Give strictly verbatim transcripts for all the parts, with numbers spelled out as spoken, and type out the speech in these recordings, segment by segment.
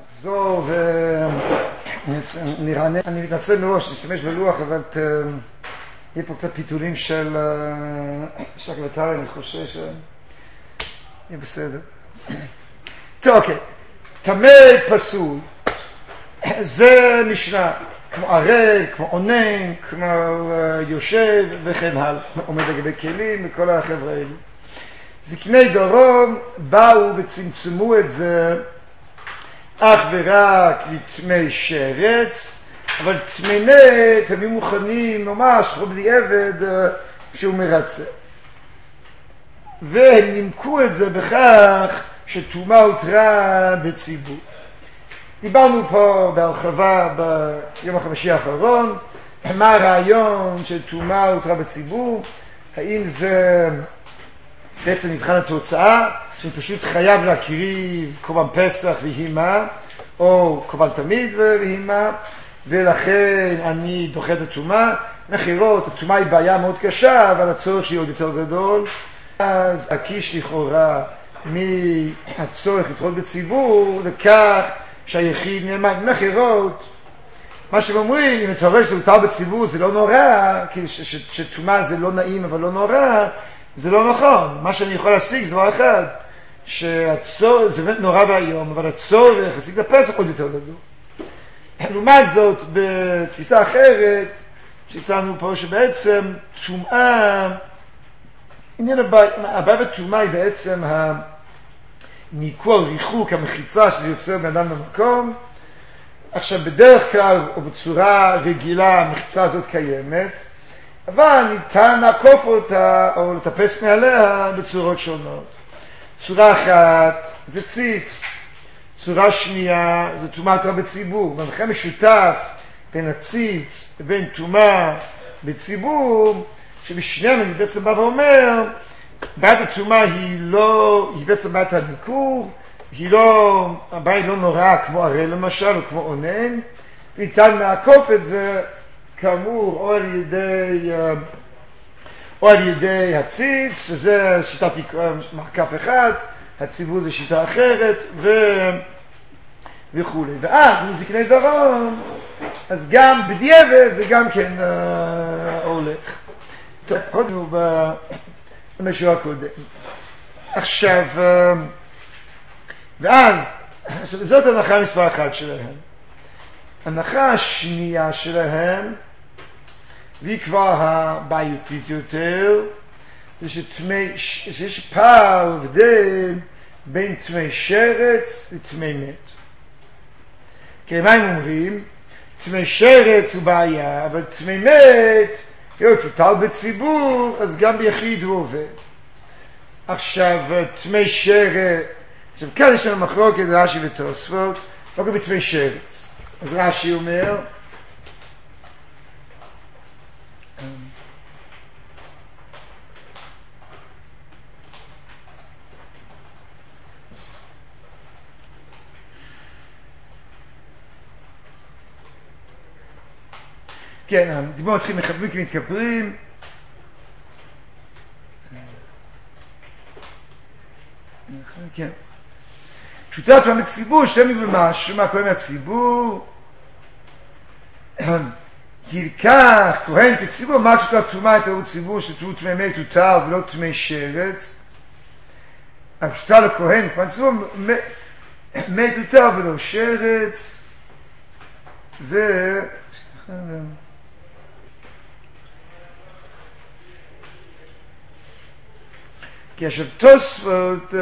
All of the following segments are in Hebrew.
נחזור ונרענן. אני מתנצל מראש, נשתמש בלוח, אבל יהיה פה קצת פיתולים של הקלטה, אני חושב ש... יהיה בסדר. טוב, אוקיי. טמא פסול. זה משנה. כמו ערל, כמו עונן, כמו יושב וכן הלאה. עומד לגבי כלים וכל החבר'ה האלה. זקני דרום באו וצמצמו את זה אך ורק לטמא שרץ, אבל טמא מת הם מוכנים ממש בלי עבד שהוא מרצה. והם נימקו את זה בכך שטומאה הותרה בציבור. דיברנו פה בהרחבה ביום החמישי האחרון, מה הרעיון שטומאה הותרה בציבור, האם זה בעצם מבחן התוצאה, שאני פשוט חייב להקריב קורבן פסח והימה, או קורבן תמיד והימה, ולכן אני דוחה את הטומאה. מחירות, הטומאה היא בעיה מאוד קשה, אבל הצורך שלי עוד יותר גדול. אז הקיש לכאורה מהצורך לדחות בציבור, לכך שהיחיד נאמן. מחירות, מה שהם אומרים, אם אתה רואה שזה הותר בציבור זה לא נורא, כי שטומאה זה לא נעים אבל לא נורא, זה לא נכון. מה שאני יכול להשיג זה דבר אחד, שהצורך, זה באמת נורא והיום, אבל הצורך להשיג את הפסח עוד יותר גדול. לעומת זאת, בתפיסה אחרת, שהצענו פה שבעצם טומאה, עניין הבעיה בטומאה היא בעצם הניקוע, ריחוק, המחיצה שזה יוצר מאדם במקום. עכשיו, בדרך כלל או בצורה רגילה המחיצה הזאת קיימת, אבל ניתן לעקוף אותה או לטפס מעליה בצורות שונות. צורה אחת זה ציץ, צורה שנייה זה טומאה הותרה בציבור. במחקר משותף בין הציץ לבין טומאה בציבור, שבשניהם אני בעצם בא ואומר, בעיית הטומאה היא לא, היא בעצם בעיית הניכור, היא לא, הבעיה היא לא נוראה כמו ערל למשל או כמו עונן, וניתן לעקוף את זה כאמור או על ידי או על ידי הציץ, שזה שיטת מעקף אחד, הציבור זה שיטה אחרת ו... וכו'. ואז מזקני דרום, אז גם בדיעבד זה גם כן אה, הולך. טוב, קודם במשהו הקודם. עכשיו, אה, ואז, עכשיו, זאת הנחה מספר אחת שלהם. הנחה השנייה שלהם, והיא כבר הבעייתית יותר, זה שטמא, שיש פער הבדל בין טמא שרץ לטמא מת. כי מה הם אומרים? טמא שרץ הוא בעיה, אבל טמא מת, היות שהותר בציבור, אז גם ביחיד הוא עובד. עכשיו, טמא שרץ, עכשיו כאן יש לנו מחלוקת רש"י ותוספות, לא גם בטמא שרץ. אז רש"י אומר, כן, הדיבור מתחיל מחברים כמתכפרים. כן. פשוטה טומאה בציבור, שלם ומשהו, מה קורה מהציבור? ילקח כהן כציבור, מה פשוטה טומאה אצל הציבור שטמא טמא מת הותר ולא טמא שרץ. הפשוטה לכהן, כהן ציבור, מת הותר ולא שרץ. ו... כי עכשיו תוספות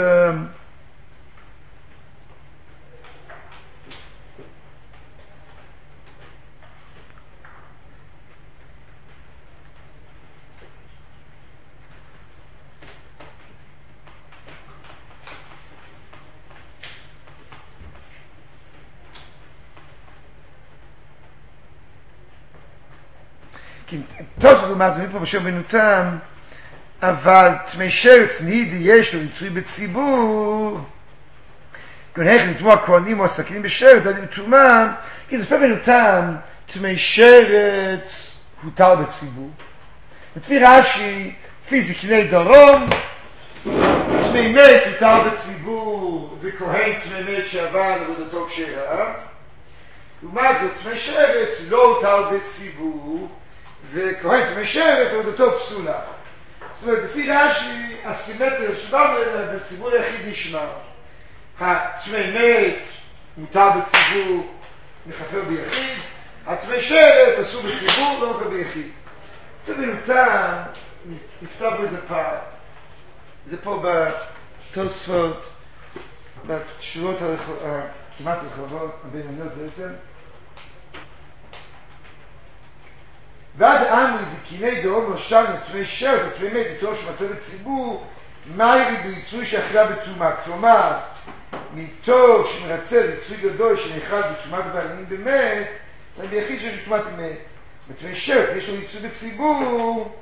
כי תוספות לעומת זה מפה בשם בנותם, אבל טמא שרץ נידי יש לו יצוי בציבור, כהן לתמוע כהנים או הסכינים בשרץ, זה טומאה, כי זה פעמים אותם, טמא שרץ הותר בציבור. לפי רש"י, לפי זקני דרום, טמא מת הותר בציבור וכהן טמא מת שעבר עבודתו כשרה. לעומת זאת טמא שרץ לא הותר בציבור וכהן טמא שרץ עבודתו פסולה. זאת אומרת, לפי רש"י הסימטריה שבאנו אליה בציבור היחיד נשמר. הטמא מת מותר בציבור מחפר ביחיד, הטמא שרץ אסור בציבור לא מחפר ביחיד. זה בינתיים נפתח בו איזה פער. זה פה בתוספות, בשורות כמעט רחבות, הבינוניות בעצם. ועד עמי זקיני דורון ראשם לטמא שרץ וטמא מת מתור שמצא בציבור, מהי ריבוי שאכלה בטומאה? כלומר, מתור שמרצה ריצוי גדול שנאכל בטומאת בעלים באמת, זה ביחיד שיש בטומאת מת. בטמא שרץ יש לו ריצוי בציבור,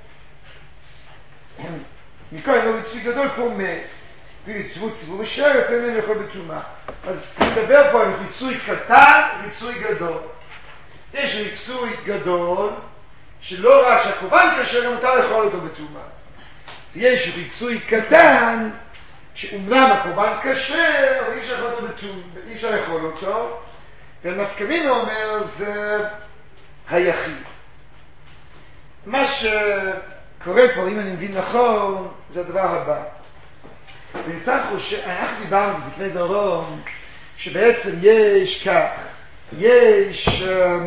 מכאן אין לו ריצוי גדול כמו מת. וריצוי ציבור בשרץ אין להם לאכול בטומאה. אז נדבר פה על ריצוי קטן, ריצוי גדול. יש ריצוי גדול, שלא רק שהקורבן כשר, גם מותר לאכול אותו בטומאה. ויש ריצוי קטן, שאומנם הקורבן כשר, אבל אי אפשר לאכול אותו בטומאה, אי אפשר לאכול אותו. והנפקא מינה אומר זה היחיד. מה שקורה פה, אם אני מבין נכון, זה הדבר הבא. ויותר חושב, אנחנו דיברנו בזקני דורון, שבעצם יש כך, יש,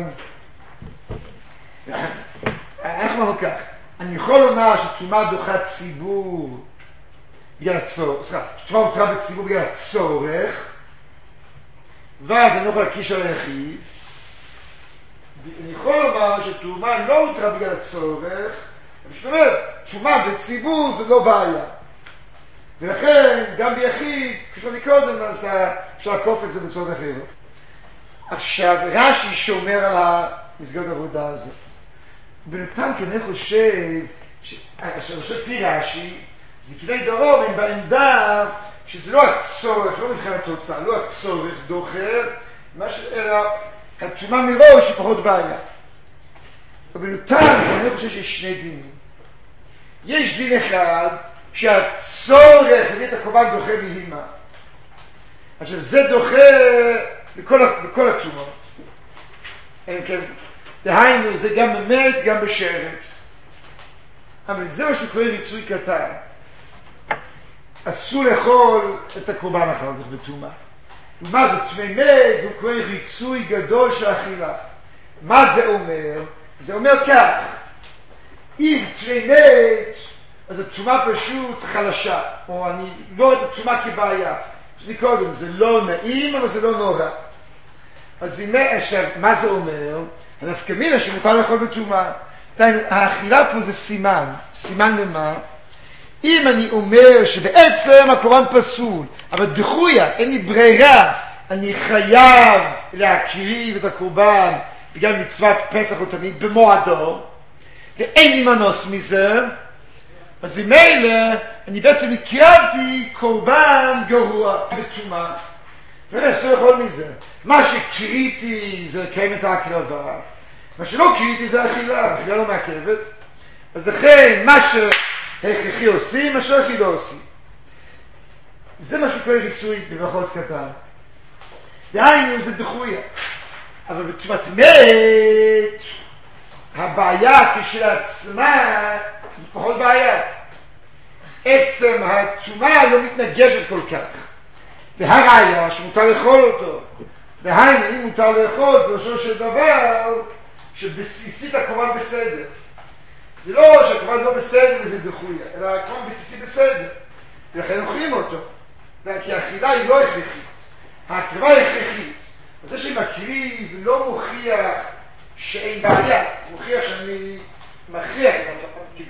אנחנו אמרנו כך, אני יכול לומר שטומאה דוחה ציבור בגלל הצורך, סליחה, שטומאה הותרה בציבור בגלל הצורך, ואז אני לא יכול להקיש על היחיד, ואני יכול לומר שטומאה לא הותרה בגלל הצורך, זאת אומרת, טומאה בציבור זה לא בעיה. ולכן, גם ביחיד, כשאני קודם, אז אפשר לקוף את זה בצורת אחרת. עכשיו, רש"י שומר על המסגרת העבודה הזאת. בינתיים כי אני חושב, שאני חושב לפי רש"י, זקני דורון הם בעמדה שזה לא הצורך, לא מבחינת התוצאה, לא הצורך דוחר, אלא הטומאה מראש היא פחות בעיה. ובינתיים אני חושב שיש שני דינים. יש דין אחד, שהצורך להביא את הקורבן דוחה בהימה. עכשיו זה דוחה בכל, בכל התומות. כן, דהיינו זה גם במת גם בשרץ. אבל זה מה שקורא ריצוי קטן. אסור לאכול את הקורבן אחר כך בתומה. ומה זאת? טמא מת זה קורא ריצוי גדול של אכילה. מה זה אומר? זה אומר כך, אם טמא מת אז התשומה פשוט חלשה, או אני לא רואה את התשומה כבעיה. שלי קודם, זה לא נעים, אבל זה לא נורא. אז עכשיו, מה זה אומר? הנפקא מינה שמותר לאכול בתשומה. האכילה פה זה סימן. סימן למה? אם אני אומר שבעצם הקורבן פסול, אבל דחויה, אין לי ברירה, אני חייב להקריב את הקורבן בגלל מצוות פסח או תמיד במועדו, ואין לי מנוס מזה, אז במילא אני בעצם הקרבתי קורבן גרוע בתשומה. ואני לא יכול מזה. מה שקריתי זה לקיים את ההקרבה. מה שלא קריתי זה אכילה. אכילה לא מעכבת. אז לכן מה שהכרחי עושים, מה שהכרחי לא עושים. זה מה שקורה ריצוי בברכות קטן. דהיינו זה דחויה. אבל בתשומת מת, הבעיה כשלעצמה היא פחות בעיה. עצם התשומה לא מתנגשת כל כך. והראיה שמותר לאכול אותו. והיינו, אם מותר לאכול, בראשו של דבר, שבסיסית הקורבן בסדר. זה לא שהקורבן לא בסדר וזה דחויה, אלא הקורבן בסיסי בסדר. ולכן אוכלים אותו. כי האכילה היא לא הכרחית. ההקרבה היא הכרחית. זה שמקריב לא מוכיח שאין בעיה. זה מוכיח שאני מכריח את אותו,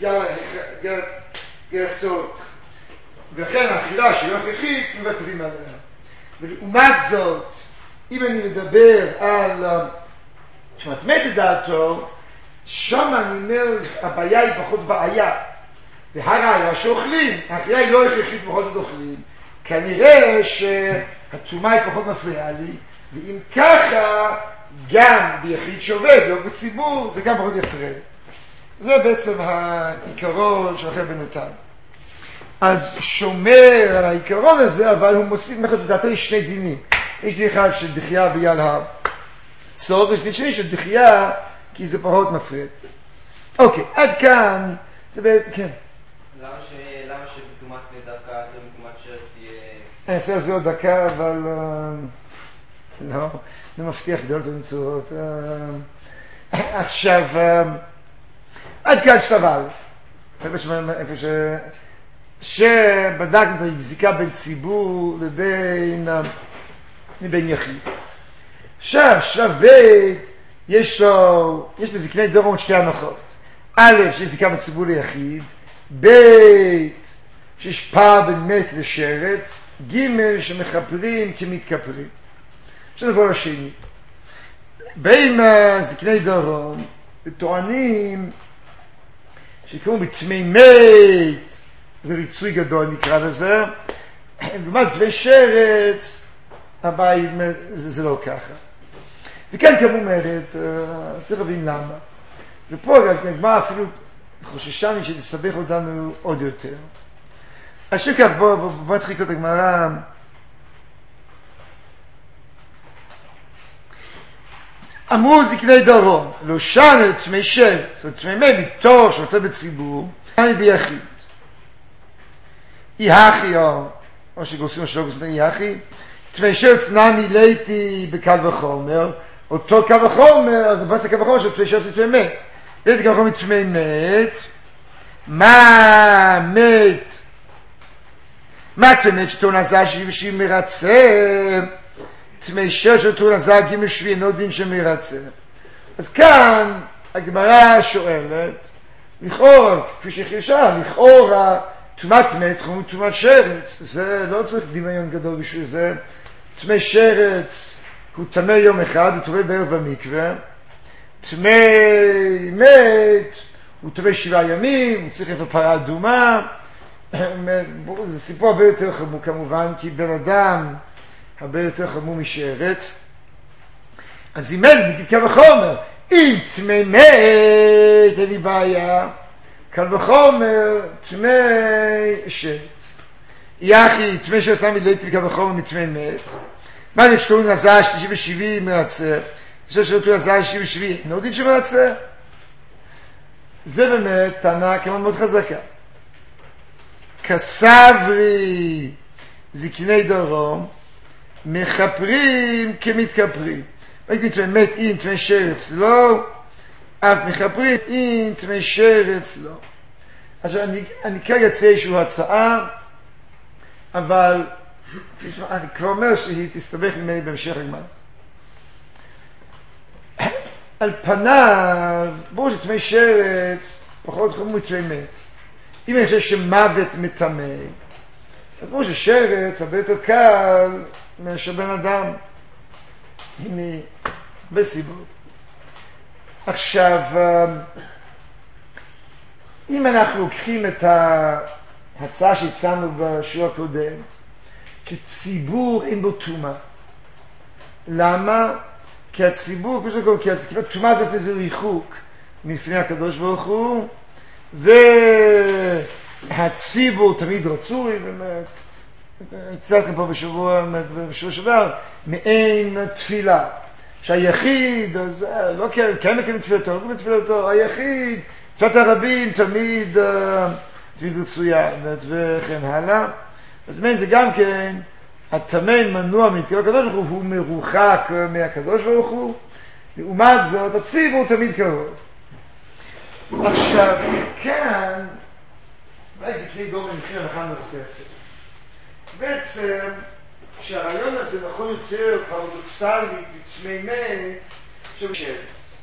בגלל הצורך. ולכן האכילה שהיא לא הכרחית, מבטרים עליה. ולעומת זאת, אם אני מדבר על תשומת מת לדעתו, שם אני אומר, הבעיה היא פחות בעיה. והראיה שאוכלים, האכילה היא לא הכרחית פחות עוד אוכלים. כנראה שהתשומה היא פחות מפריעה לי, ואם ככה, גם ביחיד שעובד, לא בציבור, זה גם פחות יפרד. זה בעצם העיקרון של אחרי בנותן. אז שומר על העיקרון הזה, אבל הוא מוסיף לדעתי שני דינים. יש דין אחד של דחייה בגלל הצורך, ויש דין שני של דחייה כי זה פחות מפריד. אוקיי, עד כאן זה בעצם, כן. למה שבתומת דווקא יותר מתומת שרת תהיה... אני אעשה להסביר עוד דקה, אבל לא, לא מבטיח גדולות ומצורות. עכשיו, עד כאן שלב א', איפה ש... שבדקנו את הזיקה בין ציבור לבין, לבין יחיד. עכשיו, שלב ב' יש לו, יש בזקני דורון שתי הנחות. א', שיש זיקה בין ציבור ליחיד, ב', שיש פער בין מת ושרץ, ג', שמחפרים כמתכפרים. עכשיו נבוא לשני. בין זקני דורון, טוענים שקראו בתמי מת, זה ריצוי גדול נקרא לזה, לעומת צבי שרץ, הבית, זה, זה לא ככה. וכאן כמו אומרת, צריך להבין למה. ופה הגמרא אפילו חוששני שתסבך אותנו עוד יותר. אז שכך בוא, בוא, בוא נתחיל את הגמרא. אמרו זקני דרום, לא שן את תמי שרץ, ותמי מת מתור שרצה בציבור, אני ביחיד. אי הכי, או, או שגוסים או שלא גוסים, אי הכי, תמי שרץ נמי ליתי בקל וחומר, אותו קל וחומר, אז נפס לקל וחומר של תמי שרץ ותמי מת. ליתי קל וחומר תמי מת, מה מת? מה תמי מת שתור נעשה שבי ושבי מרצה? תמי שרץ שתור נעשה גימל שבי אינו דין שמרצה. אז כאן הגמרא שואלת, לכאורה, כפי שחישה, לכאורה, תומת מת, חמוד תומת שרץ, זה לא צריך דמיון גדול בשביל זה. תמי שרץ הוא תמי יום אחד, הוא טובל בערב במקווה. תמי מת הוא תמי שבעה ימים, הוא צריך איפה פרה אדומה. זה סיפור הרבה יותר חמור כמובן, כי בן אדם הרבה יותר חמור משרץ. אז אם מת, בגלל קל וחומר, אם תמי מת, אין לי בעיה. קל וחומר, תמי שרץ. יחי, תמי שרץ נמי ליתי וקל וחומר מתמי מת. מה נפשטו נעשה שלישי ושביעי מרצה? נפשטו שלטו נעשה שלישי ושביעי, אינו דין שמרצה? זה באמת טענה כמובן מאוד חזקה. כסברי זקני דרום, מחפרים כמתכפרים. רק מתמי מת אין, תמי שרץ לא, אף מחפרים אין, תמי שרץ לא. עכשיו אני, אני כרגע אצא איזושהי הצעה, אבל אני כבר אומר שהיא תסתבך ממני בהמשך הגמרא. על פניו, ברור שתמי שרץ פחות חמור מתמי מת. אם אני חושב שמוות מטמא, אז ברור ששרץ הרבה יותר קל מאשר בן אדם. הנה, בסיבות. עכשיו, אם אנחנו לוקחים את ההצעה שהצענו בשיעור הקודם, שציבור אין בו תומה. למה? כי הציבור, כי תומה בעצם זה ריחוק מלפני הקדוש ברוך הוא, והציבור תמיד רצוי, באמת, הצלחתם פה בשבוע, בשבוע שעבר, מעין תפילה. שהיחיד, אז לא כן מקיים תפילתו, לא מקיים תפילתו, היחיד, תפילת הרבים תמיד, תמיד רצויה, וכן הלאה. אז מעין זה גם כן, התמי מנוע מתקרב הקדוש ברוך הוא, הוא מרוחק מהקדוש ברוך הוא, לעומת זאת, הציבור תמיד קרוב. עכשיו, כאן, אולי זה כלי דור במחיר הנחה נוספת. בעצם, שהרעיון הזה נכון יותר פרדוקסלי בתמי מת של שרץ.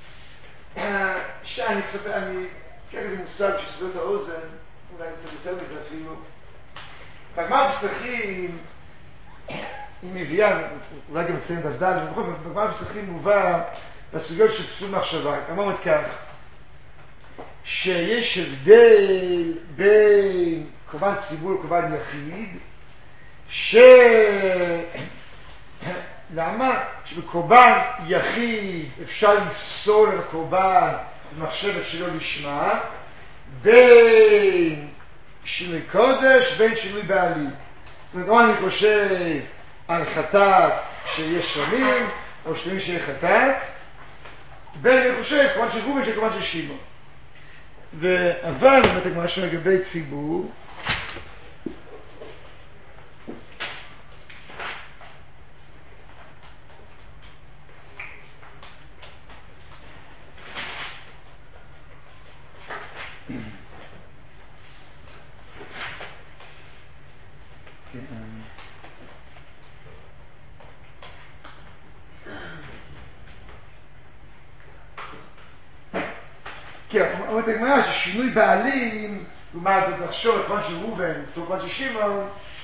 שאני אספר, אני אקח איזה מושג שסבר את האוזן, אולי קצת יותר מזה אפילו. בגמרא פסחים, היא מביאה, אולי גם אצלנו דפדל, בגמרא פסחים מובא בסוגיות של פסול מחשבה. אמרת כך, שיש הבדל בין קורבן ציבור לקורבן יחיד, ש... למה? שבקורבן יחיד אפשר לפסול את הקורבן במחשבת שלא לשמה, בין שינוי קודש בין שינוי בעלי. זאת אומרת, או אני חושב על חטאת שיש שלמים, או שלמים שיהיה חטאת, בין אני חושב כמובן של גובין שכמובן של שמעון. אבל, באמת משהו לגבי ציבור, כן, אומרת הגמרא ששינוי בעלים, לעומת זאת לחשוב כמובן של ראובן, כמובן של שמעון,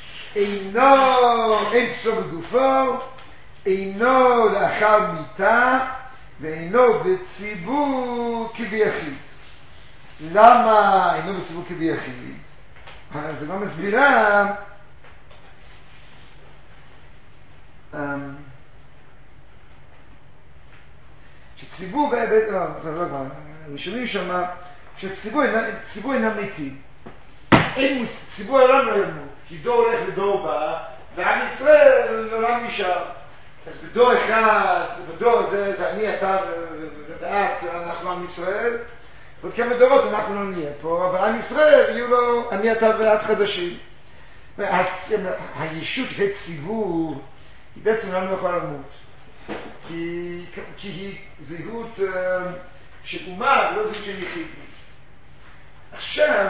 אינו, אין פסול בגופו, אינו לאחר מיתה, ואינו בציבור כביחיד. למה אינו בציבור כביחיד? אז זה לא מסבירה, שציבור באמת, לא, לא, לא, ראשונים שמה, שציבור אינם מתים. אין ציבור העולם לא ימות, כי דור הולך ודור בא, ועם ישראל לעולם נשאר. אז בדור אחד, בדור הזה, זה אני, אתה ואת, אנחנו עם ישראל, ועוד כמה דורות אנחנו לא נהיה פה, אבל עם ישראל יהיו לו אני, אתה ואת חדשים. הישות של ציבור היא בעצם לא יכולה למות, כי, כי היא זהות של אומה ולא זהות של יחיד. עכשיו,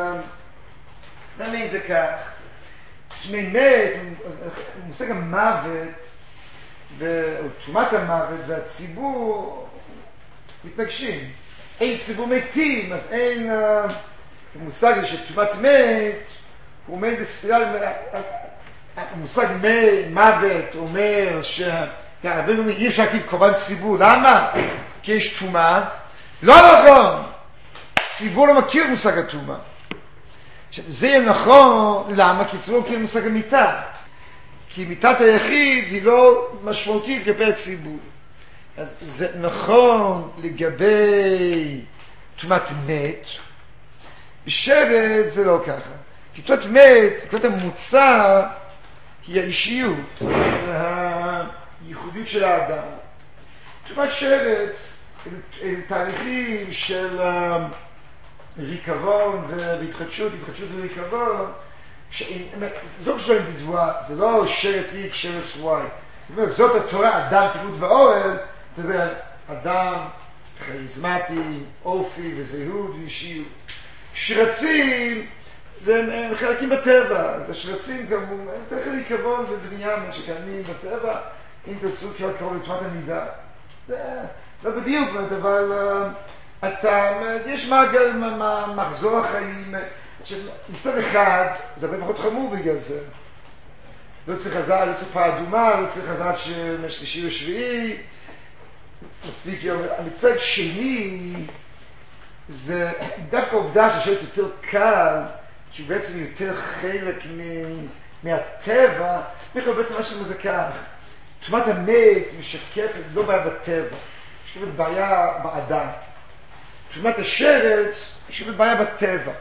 למה זה כך? באמת, מושג המוות ותשומת המוות והציבור מתנגשים. אין ציבור מתים, אז אין מושג של תשומת מת, הוא אומר בספירה, המושג מוות אומר שהרבה פעמים אי אפשר להגיד קורבן ציבור. למה? כי יש תשומה. לא נכון! ציבור לא מכיר מושג התשומה. עכשיו, זה יהיה נכון, למה? כי ציבור לא מכיר מושג המיטה. כי מיטת היחיד היא לא משמעותית לגבי הציבור. אז זה נכון לגבי תשומת מת, בשרת זה לא ככה. כי תשומת מת, תשומת המוצא, היא האישיות, הייחודית של האדם. תשומת שרץ, אלה תהליכים של ריקבון והתחדשות, התחדשות וריקבון, זו לא שלהם תדבוע, זה לא שרץ X, שרץ Y. זאת אומרת, זאת התורה, אדם תמות באוהל, זאת אומרת, אדם כריזמטי, אופי וזהות ואישיות. שרצים, זה הם חלקים בטבע, אז השרצים גם, זה ריקבון ובנייה שקיימים בטבע, אם תרצו כבר קרוב לתמת המידה. זה לא בדיוק, אבל אתה, יש מעגל, מחזור החיים, שמצד אחד, זה הרבה פחות חמור בגלל זה. לא צריך חזר, לא צריך פעם אדומה, לא צריך חזר שלישי ושביעי. מספיק יום. מצד שני, זה דווקא עובדה ששאלת יותר קל, כי בעצם יותר חלק מהטבע, בכלל בעצם מה שזה כך. תשומת המת משקפת לא בעיה בטבע, משקפת בעיה באדם. תשומת השרץ משקפת בעיה בטבע.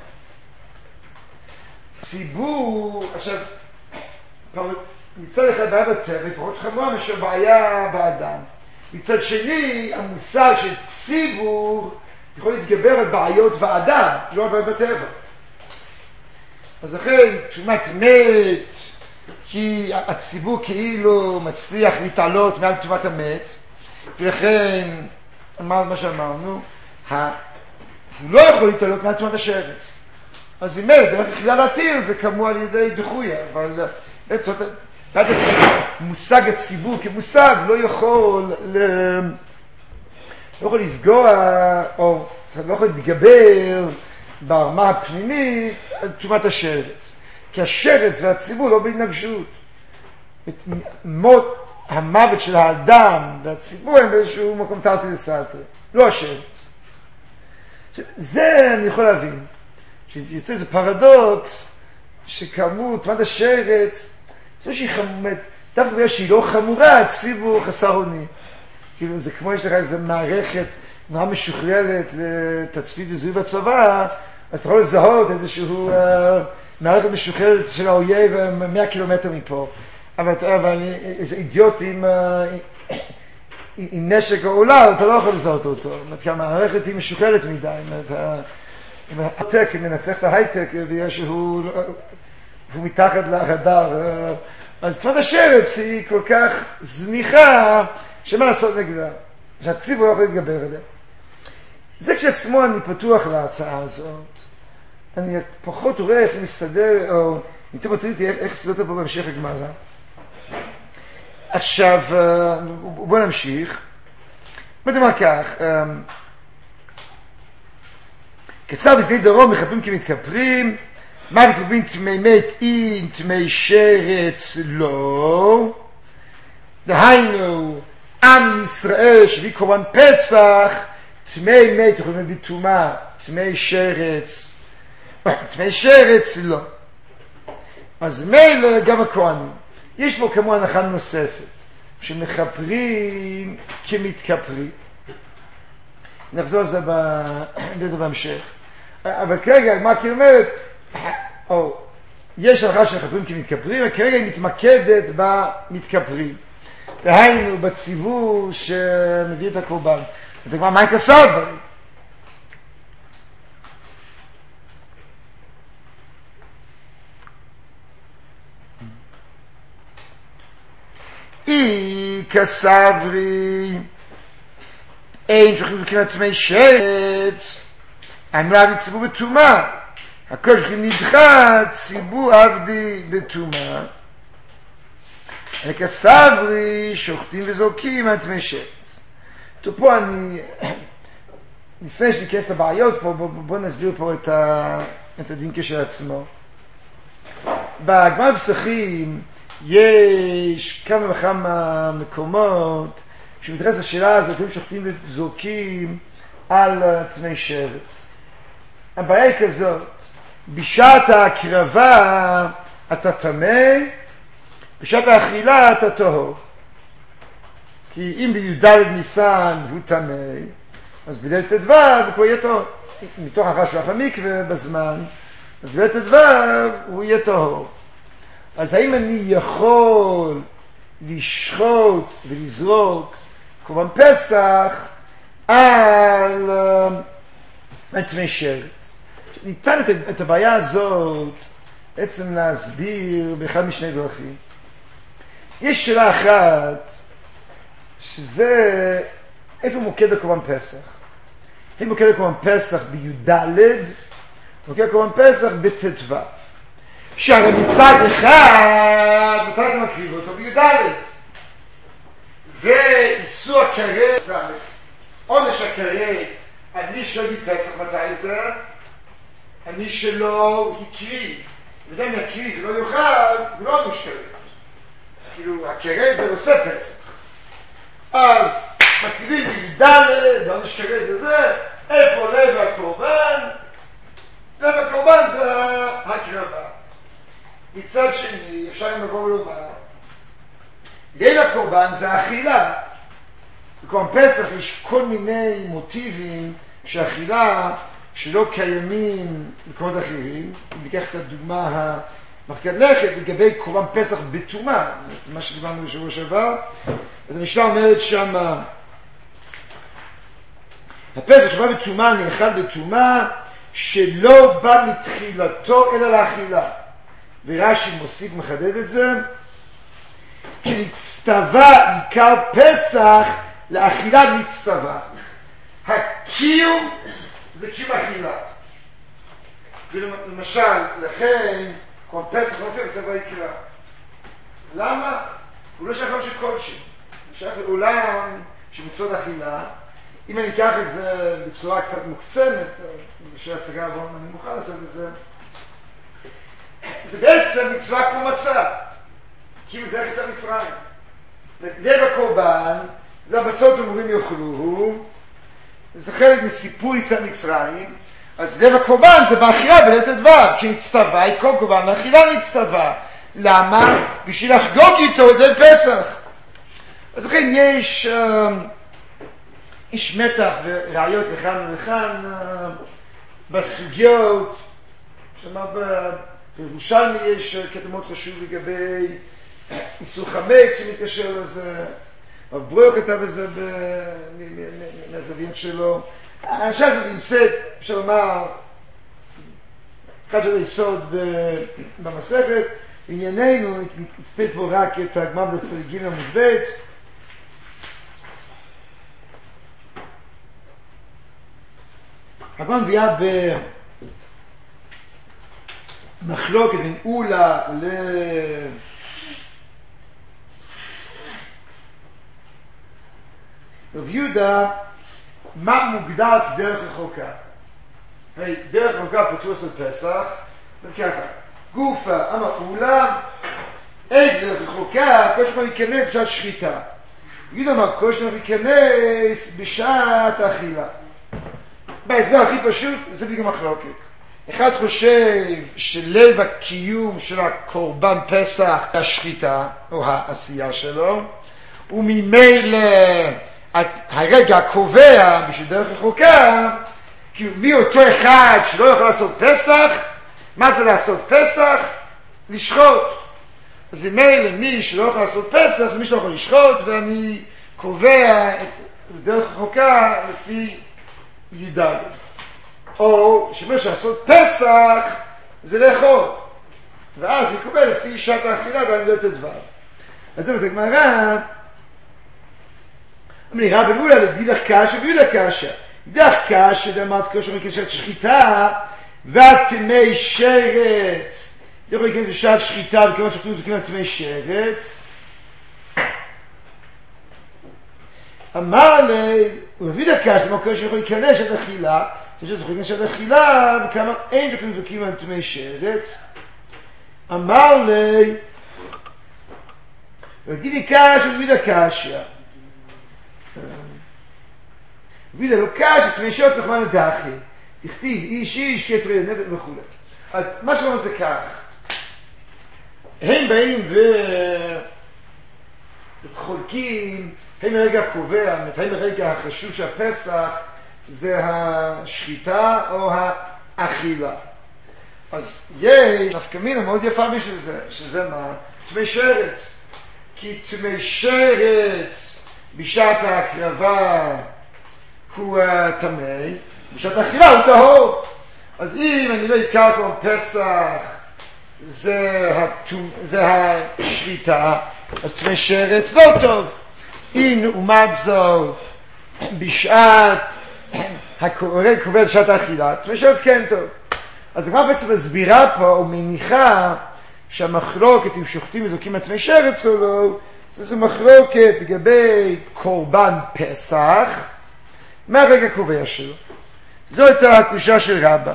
ציבור, עכשיו, מצד אחד בעיה בטבע היא פחות חמורה מאשר בעיה באדם. מצד שני, המושג של ציבור יכול להתגבר על בעיות באדם, לא על בעיות בטבע. אז לכן, תשומת מת, כי הציבור כאילו מצליח להתעלות מעל תשומת המת, ולכן, מה שאמרנו, הוא לא יכול להתעלות מעל תשומת השרץ. אז אם דרך היחידה להתיר זה כמובן על ידי דחויה, אבל בעצם מושג הציבור כמושג לא יכול ל... לא יכול לפגוע, או לא יכול להתגבר ברמה הפנימית על תשומת השרץ. כי השרץ והציבור לא בהתנגשות. מות המוות של האדם והציבור הם באיזשהו מקום תרתי דסתרי, לא השרץ. זה אני יכול להבין. שיצא איזה פרדוקס שכאמור תמת השרץ, זה שהיא חמומת, דווקא בגלל שהיא לא חמורה, הציבור חסר אונים. כאילו זה כמו יש לך איזו מערכת נורא משוכללת לתצפית וזיהוי בצבא, אז אתה יכול לזהות איזשהו אה, מערכת משוחררת של האויב מאה קילומטר מפה, אבל, אבל איזה אידיוט עם, אה, עם נשק או אולי, אתה לא יכול לזהות אותו. זאת אומרת, המערכת היא משוחררת מדי. אם ההייטק מנצח את ההייטק, בגלל שהוא מתחת לרדאר, אז תפונת השרץ היא כל כך זניחה, שמה לעשות נגדה? שהציבור לא יכול להתגבר עליה. זה כשעצמו אני פתוח להצעה הזאת. אני פחות רואה איך מסתדר, או אם אתם רוצים איך, איך סדות פה בהמשך הגמרא. עכשיו, בואו נמשיך. בואו נאמר כך, כסר בשדה דרום מחפים כמתכפרים, מה מתכפרים תמי מת אין, תמי שרץ לא. דהיינו, עם ישראל שביא קורבן פסח, תמי מת יכולים להביא טומאה, תמי שרץ, תמי שרץ לא. אז מילא גם הכהנים. יש פה כמו הנחה נוספת, שמחפרים כמתכפרים. נחזור על זה בהמשך. אבל כרגע, מה כי אומרת, או, יש הנחה שמחפרים כמתכפרים, וכרגע היא מתמקדת במתכפרים. דהיינו, בציבור שמביא את הקורבן. אתה אומר, מה כסף? אי כסברי אין שוכרים לכמעט תמי שרץ אמרה לי ציבור בתומה הכל שוכרים נדחה ציבור עבדי בתומה אלא כסברי שוחטים וזורקים על תמי שרץ. טוב, פה אני לפני שניכנס את הבעיות פה בוא, בוא נסביר פה את, ה, את הדין כשלעצמו. בגמרא בפסחים יש כמה וכמה מקומות שמתייחס לשאלה הזאת, הם שוחטים וזורקים על תמי שרץ. הבעיה היא כזאת, בשעת ההקרבה אתה טמא, בשעת האכילה אתה טהור. כי אם בי"ד ניסן הוא טמא, אז בליל ט"ו הוא כבר יהיה טהור. מתוך אחר שלח למקווה בזמן, אז בליל ט"ו הוא יהיה טהור. אז האם אני יכול לשחוט ולזרוק קורבן פסח על תמי שרץ? ניתן את הבעיה הזאת בעצם להסביר באחד משני דרכים. יש שאלה אחת, שזה איפה מוקד הקורבן פסח? האם מוקד הקורבן פסח בי"ד, מוקד הקורבן פסח בט"ו. שהרי מצד אחד מתי אתה מקריב אותו בי"ד, ואיסור הכרת, עונש הכרת על מי שלא פסח, מתי זה? על מי שלא הקריב, ודם יקריב ולא יאכל, הוא לא עונש כרת. כאילו הכרת זה עושה פסח, אז מקריבים בי"ד, ועונש כרת זה זה. איפה לב הקורבן? לב הקורבן זה הקרבה. מצד שני, אפשר גם לבוא ולומר, ליל הקורבן זה האכילה. בקורבן פסח יש כל מיני מוטיבים שהאכילה שלא קיימים במקומות אחרים. אם ניקח את הדוגמה המרחיקת לכת לגבי קורבן פסח בתומה, מה שדיברנו בשבוע שעבר, אז המשנה אומרת שם, הפסח שבא בתומה נאכל בתומה שלא בא מתחילתו אלא לאכילה. ורש"י מוסיף מחדד את זה, כשנצטווה עיקר פסח לאכילה נצטווה. הקיום זה קיום אכילה. ולמשל, לכן קורבן פסח לא מופיע בספר ויקרא. למה? הוא לא שייך לעולם של קודשים, הוא שייך לעולם של מצוות אכילה. אם אני אקח את זה בצורה קצת מוקצנת, בשביל הצגה אני מוכן לעשות את זה, זה בעצם מצווה כמו מצה, כאילו זה יחד מצרים. לב הקורבן, זה המצות ומורים יאכלו, זה חלק מסיפור יציאת מצרים. אז לב הקורבן זה באכילה בליל ט"ו, כשנצטווה, היא כל קורבן לאכילה נצטווה. למה? בשביל לחגוג איתו את ליל פסח. אז לכן יש, יש מתח וראיות לכאן ולכאן, בסוגיות, שמה בירושלמי יש קטע מאוד חשוב לגבי איסור חמץ שמתקשר לזה, אבל ברור כתב את זה מהזוויות שלו. השעה הזאת נמצאת, אפשר לומר, אחד של היסוד במסכת, ענייננו, נצטט פה רק את הגמרא בצדיק ג' עמוד ב'. הגמרא מביאה במחלוקת בין אולה ל... רב יהודה, מה מוגדר כדרך רחוקה? הרי דרך רחוקה פתוח של פסח, וככה, גופה, אמר אולה, אין דרך רחוקה, כל שכם ייכנס בשעת שחיטה. יהודה אמר, כל שכם ייכנס בשעת האכילה. בהסבר הכי פשוט, זה בדיוק מחלוקת. אחד חושב שלב הקיום של הקורבן פסח, השחיטה, או העשייה שלו, וממילא הרגע הקובע בשביל דרך רחוקה, כי מי אותו אחד שלא יכול לעשות פסח, מה זה לעשות פסח? לשחוט. אז ממילא מי שלא יכול לעשות פסח, זה מי שלא יכול לשחוט, ואני קובע את דרך רחוקה לפי ידע. או שמי שלעשות פסח זה לאכול. ואז אני קובע לפי שעת האכילה ואני לא את הדבר. אז זה בתק מהר"ן, אמרי רב אולה לדידך קשה ויודך קשה. דידך קשה, דאמרת קשה מקשת שחיטה, והתמי שרץ. זה יכול להיכנס בשעת שחיטה, וכמובן שחטו זה כמעט תמי שרץ. אמר לי, הוא מביא דקה, זה מקרה שיכול להיכנס שעת אכילה, זה יכול להיכנס שעת אכילה, וכמה אין שחטו זה כמעט תמי שרץ. אמר לי, הוא מביא דקה, הוא מביא דקה שעה. וידה לא קש, תמי שעות צריך מה לדחי. תכתיב איש איש כתרי לנבט וכו'. אז מה שאומר זה כך. הם באים וחולקים, הם הרגע קובע, הם הרגע החשוב שהפסח זה השחיטה או האכילה. אז יש נפקא מינה מאוד יפה בשביל זה, שזה מה? תמי שרץ. כי תמי שרץ בשעת ההקרבה הוא תמי, בשעת האכילה הוא טהור. אז אם אני לא אקרא כמו פסח זה, התום, זה השחיטה, אז תמי שרץ לא טוב. אם לעומת זאת בשעת הקורא קובע שעת האכילה, תמי שרץ כן טוב. אז כבר בעצם הסבירה פה ומניחה שהמחלוקת אם שוחטים וזוקים את תמי שרץ או לא, זה מחלוקת לגבי קורבן פסח מהרגע קובע שלו. זו הייתה הקושה של רבא.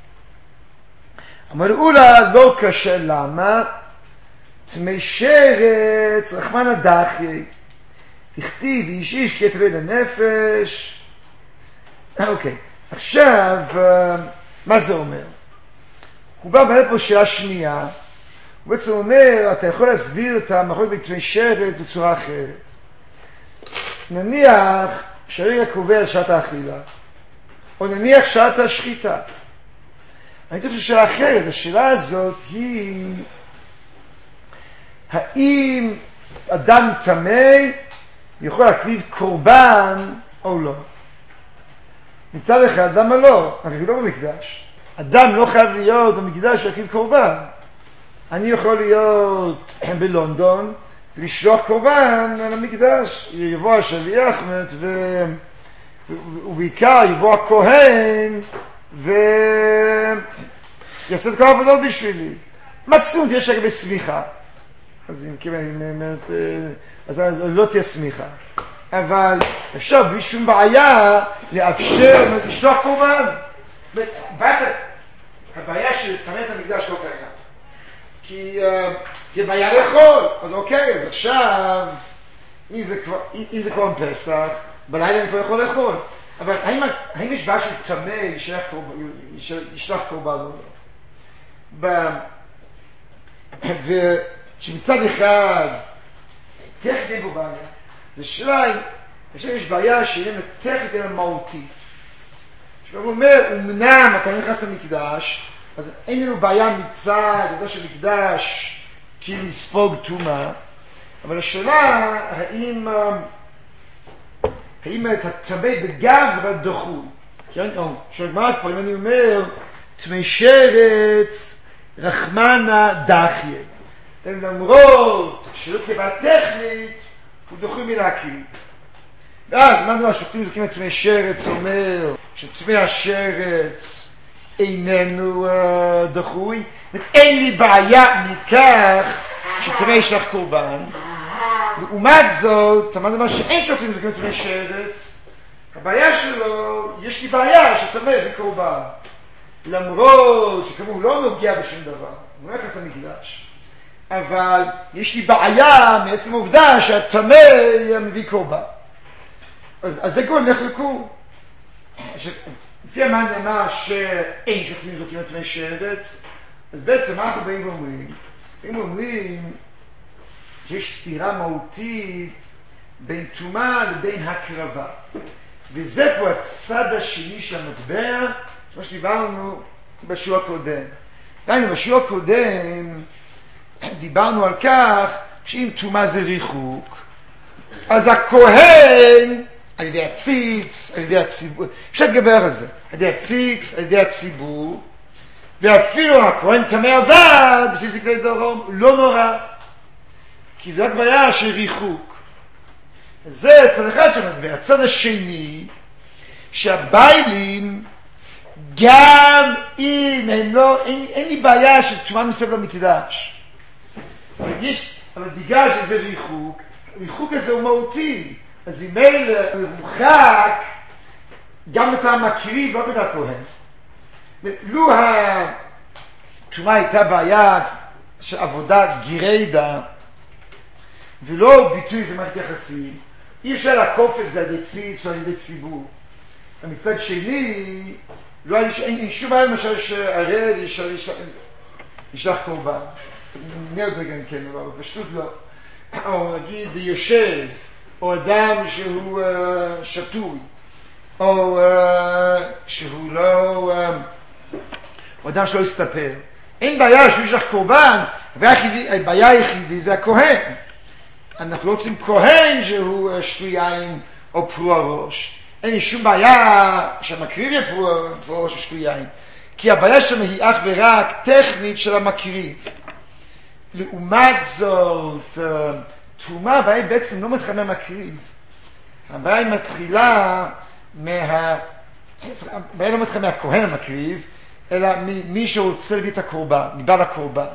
אמר אולה לא קשה, למה? תמי שרץ רחמנא דחי, תכתיב איש איש כתרי לנפש. אוקיי, עכשיו מה זה אומר? הוא בא בעל פה שאלה שנייה, הוא בעצם אומר, אתה יכול להסביר את המחלוקת בין תמי שרץ בצורה אחרת. נניח שהרגע קובע שעת האכילה, או נניח שעת השחיטה. אני חושב ששאלה אחרת, השאלה הזאת היא, האם אדם טמא יכול להקריב קורבן או לא? מצד אחד, למה לא? הרי הוא לא במקדש. אדם לא חייב להיות במקדש להקריב קורבן. אני יכול להיות בלונדון, לשלוח קורבן על המקדש. יבוא השליח, ו... ובעיקר יבוא הכהן, ויעשה את כל העבודות בשבילי. מקסימום תהיה שרק בסמיכה. אז אם כמובן, אז לא תהיה סמיכה. אבל אפשר בלי שום בעיה לאפשר לשלוח קורבן. הבעיה של טמא המקדש לא קיים. כי תהיה בעיה לאכול. אז אוקיי, אז עכשיו, אם זה כבר, אם זה כבר פסח, בלילה אני כבר יכול לאכול. אבל האם, האם יש בעיה של טמא ישלח קורבן או לא? ושמצד אחד, טכנית בו בעיה, זה שאלה, יש בעיה שיהיה טכנית מהותי. שהוא אומר, אמנם אתה לא נכנס למקדש, אז אין לנו בעיה מצד, אתה של מקדש, כי לספוג טומאה, אבל השאלה, האם, האם אתה טמא בגברא דחוי? כן, או, שגמרת פה, אם אני אומר, טמא שרץ, רחמנה דחיה. למרות שלא כבעה טכנית, הוא דחוי מלהקריב. ואז, מה נראה, שופטים זוכים את טמא שרץ, אומר שטמא השרץ איננו uh, דחוי, אין לי בעיה מכך שטמא ישלח קורבן. לעומת זאת, אמרנו מה שאין שופטים זוכים את טמא שרץ, הבעיה שלו, יש לי בעיה שטמא בקורבן. למרות שכמו הוא לא נוגע בשום דבר, הוא לא נכנס למקדש. אבל יש לי בעיה מעצם העובדה שהטמא מביא קורבן. אז זה כבר נחלקו. לפי המן נאמר שאין שופטים זוכים את טמא שרץ, אז בעצם מה אנחנו באים ואומרים? באים ואומרים שיש סתירה מהותית בין טומאה לבין הקרבה. וזה פה הצד השני של המטבע, מה שדיברנו בשיעור הקודם. דיינו, בשיעור הקודם דיברנו על כך שאם טומאה זה ריחוק, אז הכהן, על ידי הציץ, על ידי הציבור, אפשר לדבר על זה, על ידי הציץ, על ידי הציבור, ואפילו הכהן טמא עבד, לפי זקני דורום, לא נורא, כי זה רק בעיה של ריחוק. זה הצד אחד של המטבע. הצד השני, שהביילים, גם אם הם לא, אין, אין לי בעיה של טומאה מסביב למקדש. אבל יש, אבל בגלל שזה ריחוק, ריחוק הזה הוא מהותי. אז אם אלה מרוחק, גם את המקריב, לא בין הכהן. לו הטומאה הייתה בעיה של עבודה גירדה, ולא ביטוי זה מערכת יחסים, אי אפשר לעקוף את זה על ידי ציץ או על ידי ציבור. מצד שני, לא היה, אין שום בעיה למשל שהרב ישלח קורבן. נראה אותו גם כן, אבל פשוט לא. או נגיד יושב, או אדם שהוא uh, שטוי, או uh, שהוא לא, uh, או אדם שלא יסתפר. אין בעיה שהוא ישלח קורבן, הבעיה היחידי זה הכהן. אנחנו לא רוצים כהן שהוא שטוי יין או פרוע ראש. אין לי שום בעיה שהמקריב יהיה פרוע ראש או שטוי יין. כי הבעיה שלנו היא אך ורק טכנית של המקריב. לעומת זאת, תרומה, הבעיה בעצם לא מתחילה מהמקריב. הבעיה מתחילה מה... הבעיה לא מתחילה מהכהן המקריב, אלא ממי שרוצה להביא את הקורבן, מבעל הקורבן.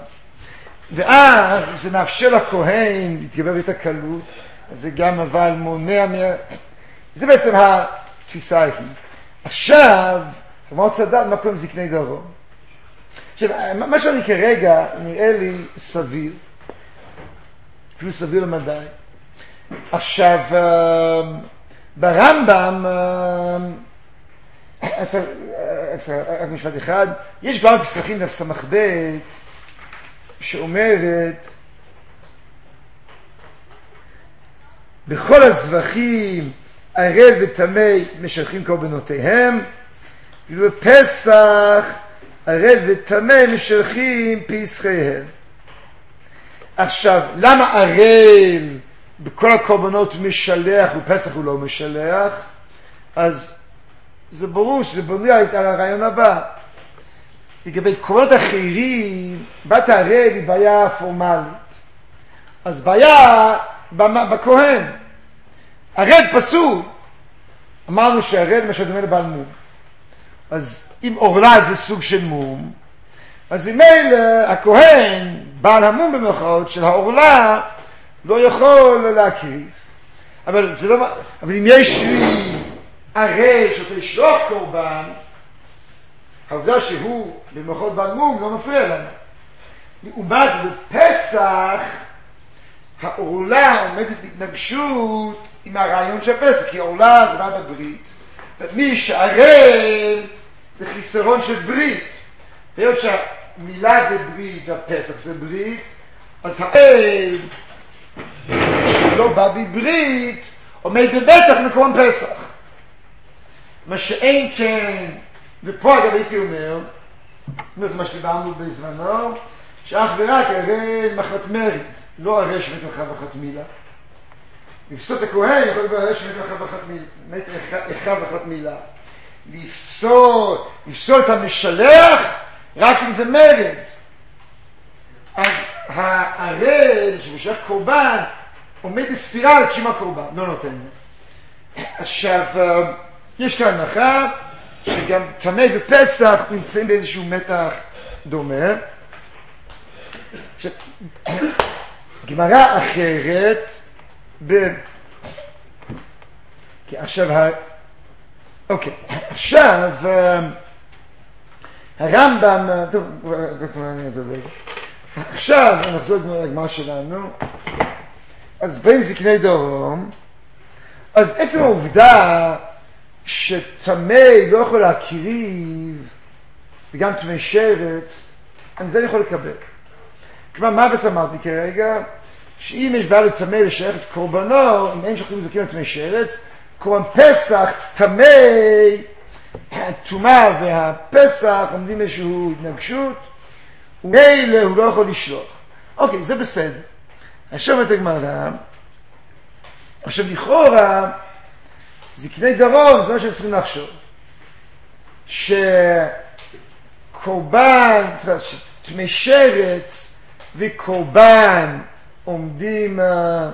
ואז זה מאפשר לכהן להתגבר את הקלות, זה גם אבל מונע מה... זה בעצם התפיסה ההיא. עכשיו, מה רוצה לדעת מה קוראים זקני דרום? עכשיו, מה שאני כרגע נראה לי סביר, אפילו סביר למדי. עכשיו, ברמב"ם, רק משפט אחד, יש כבר בפסחים דף סמך ב' שאומרת בכל הזבחים ערב וטמא משלחים קורבנותיהם, ובפסח ערב וטמא משלחים פסחיהם. עכשיו, למה ערב בכל הקורבנות משלח ובפסח הוא לא משלח? אז זה ברור שזה בנוי על הרעיון הבא. לגבי קורבנות אחרים, בת הערב היא בעיה פורמלית. אז בעיה בכהן. ערב פסול. אמרנו שהערב מה שדומה לבעל מום. אז אם עורלה זה סוג של מום, אז אם אלה הכהן, בעל המום במרכאות של העורלה, לא יכול להקריב. אבל, זה לא, אבל אם יש לי ערב שרוצה לשלוח קורבן, העובדה שהוא במרכאות בעל מום לא מפריע לנו. לעומת בפסח, העורלה עומדת בהתנגשות עם הרעיון של פסח, כי העורלה זה בא בברית. מי שערב זה חיסרון של ברית. והיות שהמילה זה ברית והפסח זה ברית, אז האל שלא בא בברית עומד בבטח מקום פסח. מה שאין כן, ופה אגב הייתי אומר, זה מה שדיברנו בזמנו, שאך ורק הרי מחת מרד, לא הרי שמת מחת מחת מילה. לפסות הכהן יכול להיות הרי שמת מחת מחת מילה, מת אחד מחת מילה. לפסול, לפסול את המשלח רק אם זה מרד. אז הערל שמשלח קורבן עומד בספירה על קיום הקורבן, לא נותן. עכשיו, יש כאן הנחה שגם טמא ופסח נמצאים באיזשהו מתח דומה. גמרא אחרת ב... עכשיו, ה... אוקיי, עכשיו הרמב"ם, טוב, עכשיו נחזור לגמרא שלנו. אז באים זקני דרום, אז עצם העובדה שטמא לא יכול להקריב וגם טמא שרץ, אני זה אני יכול לקבל. כלומר, מה בעצם אמרתי כרגע? שאם יש בעיה לטמא לשייך את קורבנו, אם אין שוכרים זוקים לטמא שרץ, קורבן פסח, טמא, הטומאה והפסח עומדים באיזשהו התנגשות, ומילא הוא לא יכול לשלוח. אוקיי, זה בסדר. עכשיו אומרת הגמרא, עכשיו לכאורה, זקני דרום, זה מה שהם צריכים לחשוב. שקורבן, טמא שרץ וקורבן עומדים...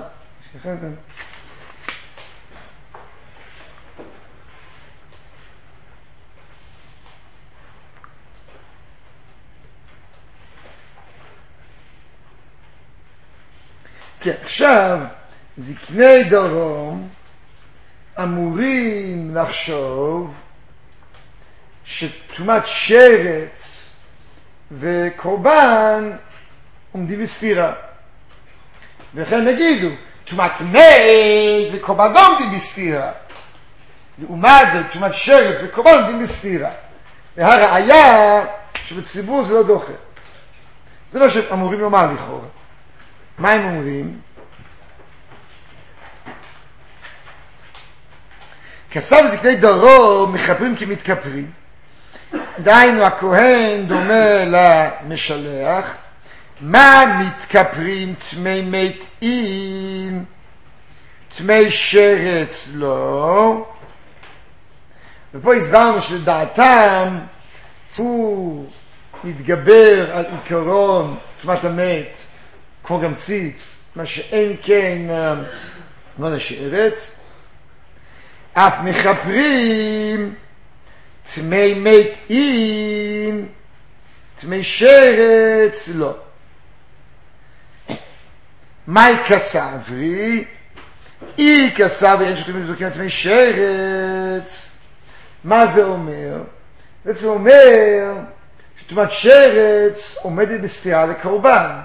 כן, עכשיו, זקני דרום אמורים לחשוב שטומאת שרץ וקורבן עומדים בסתירה. ולכן נגידו, טומאת מת וקורבן לא עומדים בסתירה. לעומת זה, טומאת שרץ וקורבן עומדים בסתירה. והראיה שבציבור זה לא דוחה. זה מה שאמורים לומר לכאורה. מה הם אומרים? כסף זקני דרום מחברים כמתכפרים. דהיינו הכהן דומה למשלח. מה מתכפרים? טמא מתים, טמא שרץ לא. ופה הסברנו שלדעתם הוא מתגבר על עיקרון טומאת המת כמו גם ציץ, מה שאין כן לא לשרץ. אף מחפרים טמא מתים, טמא שרץ לא. מהי כסברי? אי כסברי, אין שותים מזוקים טמא שרץ. מה זה אומר? זה אומר שטומאת שרץ עומדת בסתירה לקורבן.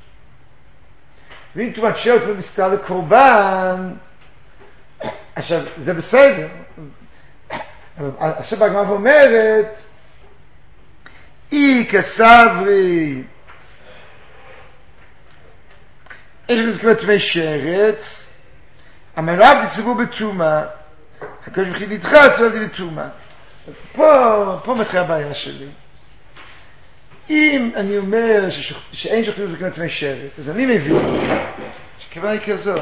ואם טומאת שרץ עומדת בסתירה לקורבן, עכשיו, זה בסדר. עכשיו הגמרא אומרת, אי כסברי, יש לנו כמו טמא שרץ, המלאב תציבו בטומאה, הקדוש ברוך הוא נדחס ועבדי בטומאה. פה, פה מתחילה הבעיה שלי. אם אני אומר שאין שוכרים זה כמו טמא שרץ, אז אני מבין שכיוון היא כזו.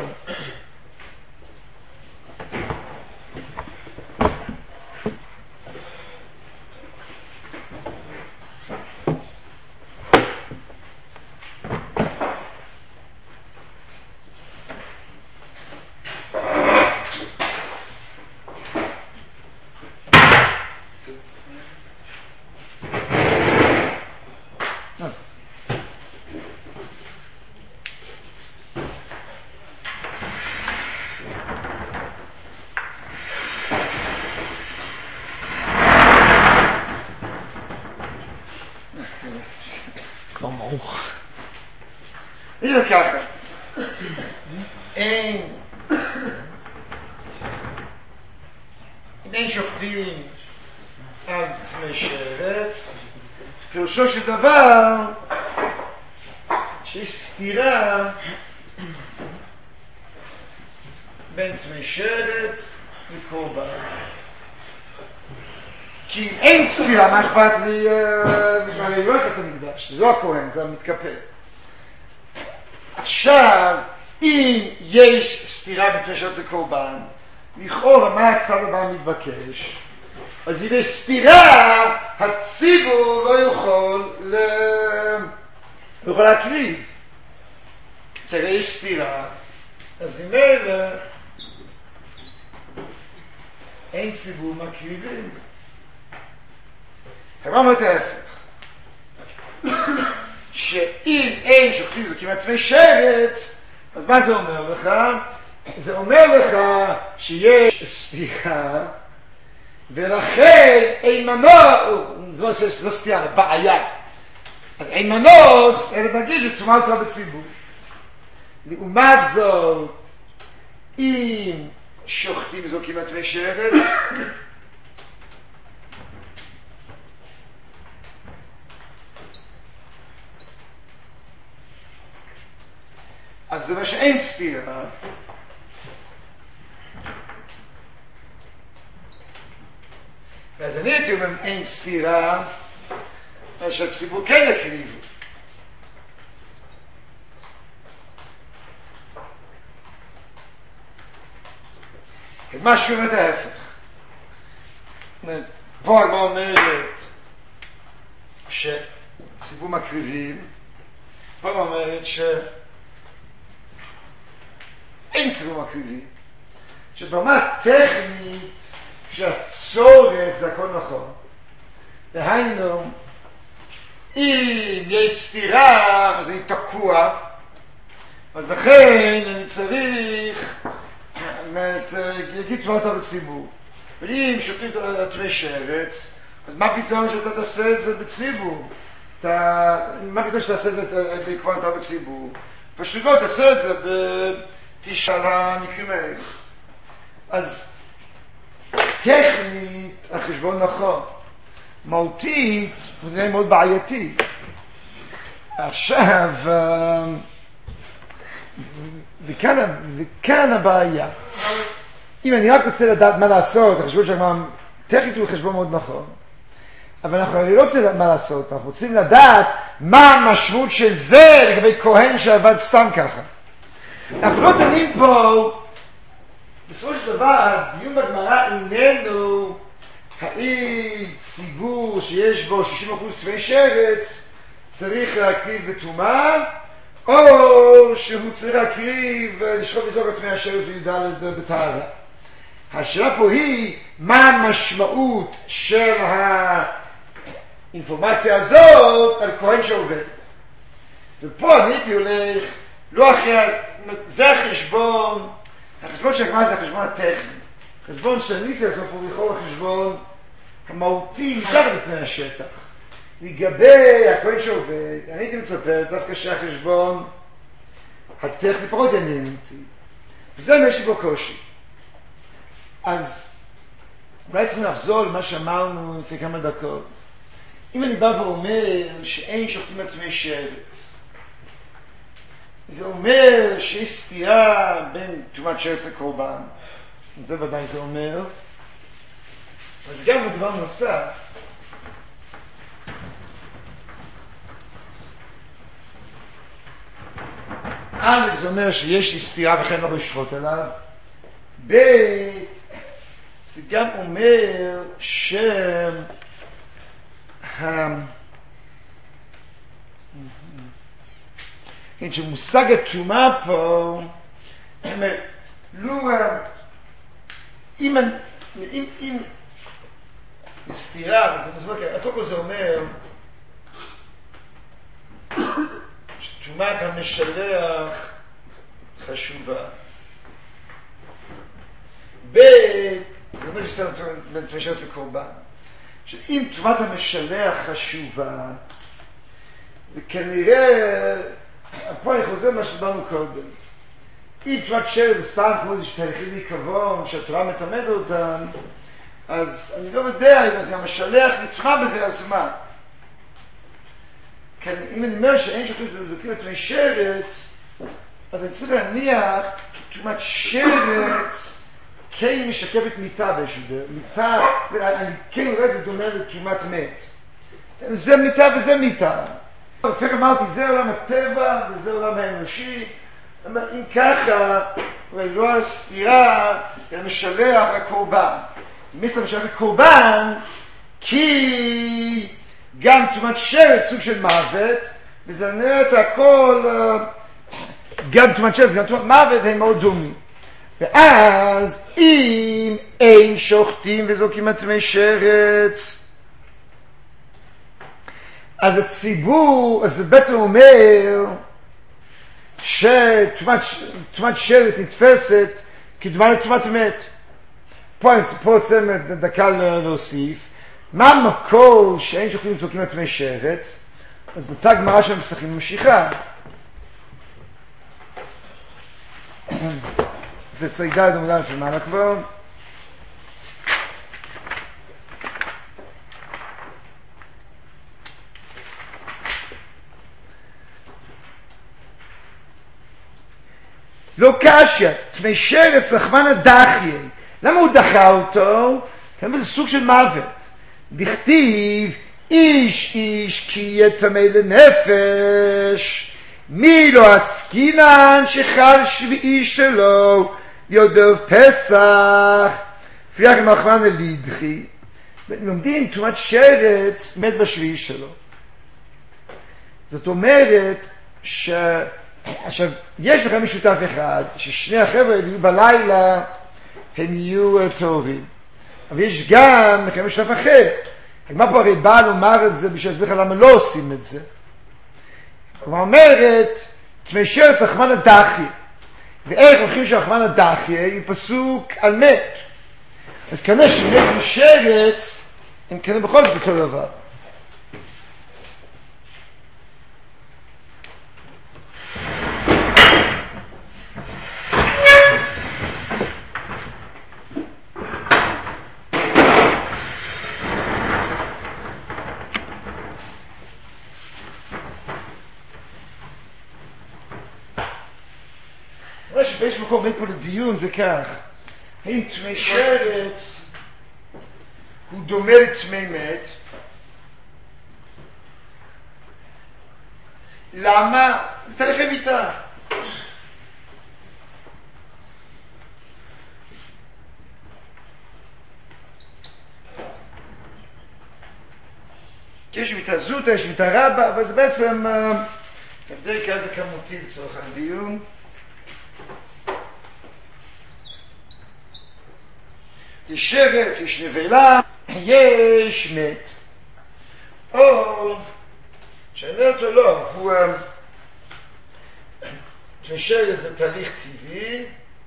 הנה ככה, אין, אין שופטים על טמא שרץ, פירושו של דבר שיש סתירה בין טמא שרץ לקורבן. כי אם אין סתירה, מה אכפת לי? הרי לא נכנס למקדש, זה לא הכהן, זה המתקפל. עכשיו, אם יש סתירה בתנאי שעושה קורבן, לכאורה מה הצד הבא מתבקש? אז אם יש סתירה, הציבור לא יכול ל... לא יכול להקריב. תראה, יש סתירה, אז אם אלה, אין ציבור מקריבים. מה אומרת ההפך? שאם אין שוחטים זו כמעט מי שרץ, אז מה זה אומר לך? זה אומר לך שיש סתירה, ולכן אין מנוס, זה לא סתירה, זה בעיה. אז אין מנוס, אלא נגיד שתאמר אותה בציבור. לעומת זאת, אם שוחטים זו כמעט מי שרץ, אז זה אומר שאין סתירה. ואז אני הייתי אומר, אין סתירה, אז שהציבור כן יקריבו. מה שהוא אומר את ההפך. פה הגמרא אומרת שציבור מקריבים, פה הגמרא אומרת ש... אין ציבור מקריבי, שברמה טכנית שהצורך זה הכל נכון. דהיינו, אם יש סתירה אז אני תקוע, אז לכן אני צריך להגיד תמות על הציבור. ואם שותים את מי שרץ, אז מה פתאום שאתה תעשה את זה בציבור? מה פתאום שאתה תעשה את זה לקבוע אותה בציבור? פשוט לא תעשה את זה בתשאל המקרים האלה. אז טכנית החשבון נכון, מהותית זה מאוד בעייתי. עכשיו וכאן, וכאן הבעיה. אם אני רק רוצה לדעת מה לעשות, החשבון שלנו טכנית הוא חשבון מאוד נכון, אבל אנחנו לא רוצים לדעת מה לעשות, אנחנו רוצים לדעת מה המשמעות של זה לגבי כהן שעבד סתם ככה. אנחנו לא דנים פה, בסופו של דבר הדיון בגמרא איננו האם ציבור שיש בו שישים אחוז טמאי שרץ צריך להקריב בתרומה, או שהוא צריך להקריב לשחוט לזרוק את טמאי השרץ וי"ד בטהרה. השאלה פה היא מה המשמעות של האינפורמציה הזאת על כהן שעובד. ופה אני הייתי הולך לא אחרי, זה החשבון, החשבון של הגמרא זה החשבון הטכני. חשבון שניסי לעשות פה בכל החשבון המהותי מתחת לפני השטח. לגבי הכהן שעובד, אני הייתי מצפה דווקא שהחשבון הטכני פחות יעניין אותי. וזה יש לי בו קושי. אז אולי צריכים לחזור למה שאמרנו לפני כמה דקות. אם אני בא ואומר שאין שוחטים טמאי שרץ, זה אומר שיש סתירה בין טומאת שרץ לקורבן. זה ודאי זה אומר. אבל זה גם דבר נוסף. א', זה אומר שיש לי סתירה וכן לא לשחוט עליו. ב', זה גם אומר ש... כן, שמושג התרומה פה, לו, אם, אם, אם, סתירה, הכל פה זה אומר, שתרומת המשלח חשובה. ב', זה אומר שסתירה בין טמאי שרץ לקורבן. שאם תרומת המשלח חשובה, זה כנראה, פה אני חוזר מה שדברנו קודם. אם תרומת שרץ זה סתם כמו איזה שתהליכים מעיקבון, שהתורה מטמאת אותם, אז אני לא יודע אם זה המשלח נטמע בזה, אז מה? כן, אם אני אומר שאין שוחטים זורקים טמאי שרץ, אז אני צריך להניח שתרומת שרץ כן משקפת מיטה באיזשהו דרך. מיטה, אני כן רואה את זה דומה לכמעט מת. זה מיטה וזה מיטה. לפעמים אמרתי, זה עולם הטבע וזה עולם האנושי. אם ככה, לא הסתירה, אלא משלח לקורבן. מסתבר משלח לקורבן, כי גם תרומת שרץ סוג של מוות, וזה נראה את הכל, גם תרומת שרץ, גם תרומת מוות הם מאוד דומים. ואז אם אין שוחטים וזורקים על טמאי שרץ, אז הציבור, אז זה בעצם אומר שתרומת שרץ נתפסת כדומה לתרומת מת. פה אני רוצה דקה להוסיף, מה המקור שאין שוחטים וזורקים על טמאי שרץ? אז אותה גמרא של המסכים ממשיכה. זה ציידה דומדן של מעלה כבר. לא קשיא, טמאי שרץ רחמנא דחייה. למה הוא דחה אותו? כי זה סוג של מוות. דכתיב איש איש כי יהיה טמא לנפש, מי לא עסקינן שחל שביעי שלו יודעו פסח, פריח עם רחמנא לידחי. לומדים תרומת שרץ מת בשביעי שלו. זאת אומרת ש... עכשיו, יש בכלל משותף אחד, ששני החבר'ה יהיו בלילה, הם יהיו טהורים. אבל יש גם בכלל משותף אחר. מה פה הרי בא לומר את זה בשביל להסביר למה לא עושים את זה. כלומר אומרת, טמאי שרץ רחמנא דחייה. ואיך הולכים של רחמנא דחייה היא פסוק על מת. אז כנראה שמת משרץ, הם כנראה בכל זאת אותו דבר. יש מקום בין פה לדיון, זה כך. האם טמאי שרץ הוא דומה לטמאי מת? למה? זה תהליכי מיתה. יש מיתה זוטה, יש מיתה רבה, אבל זה בעצם הבדל כזה כמותי לצורך הדיון. יש שרץ, יש נבלה, יש מת. או, שאני אותו לא, הוא... שרץ זה תהליך טבעי,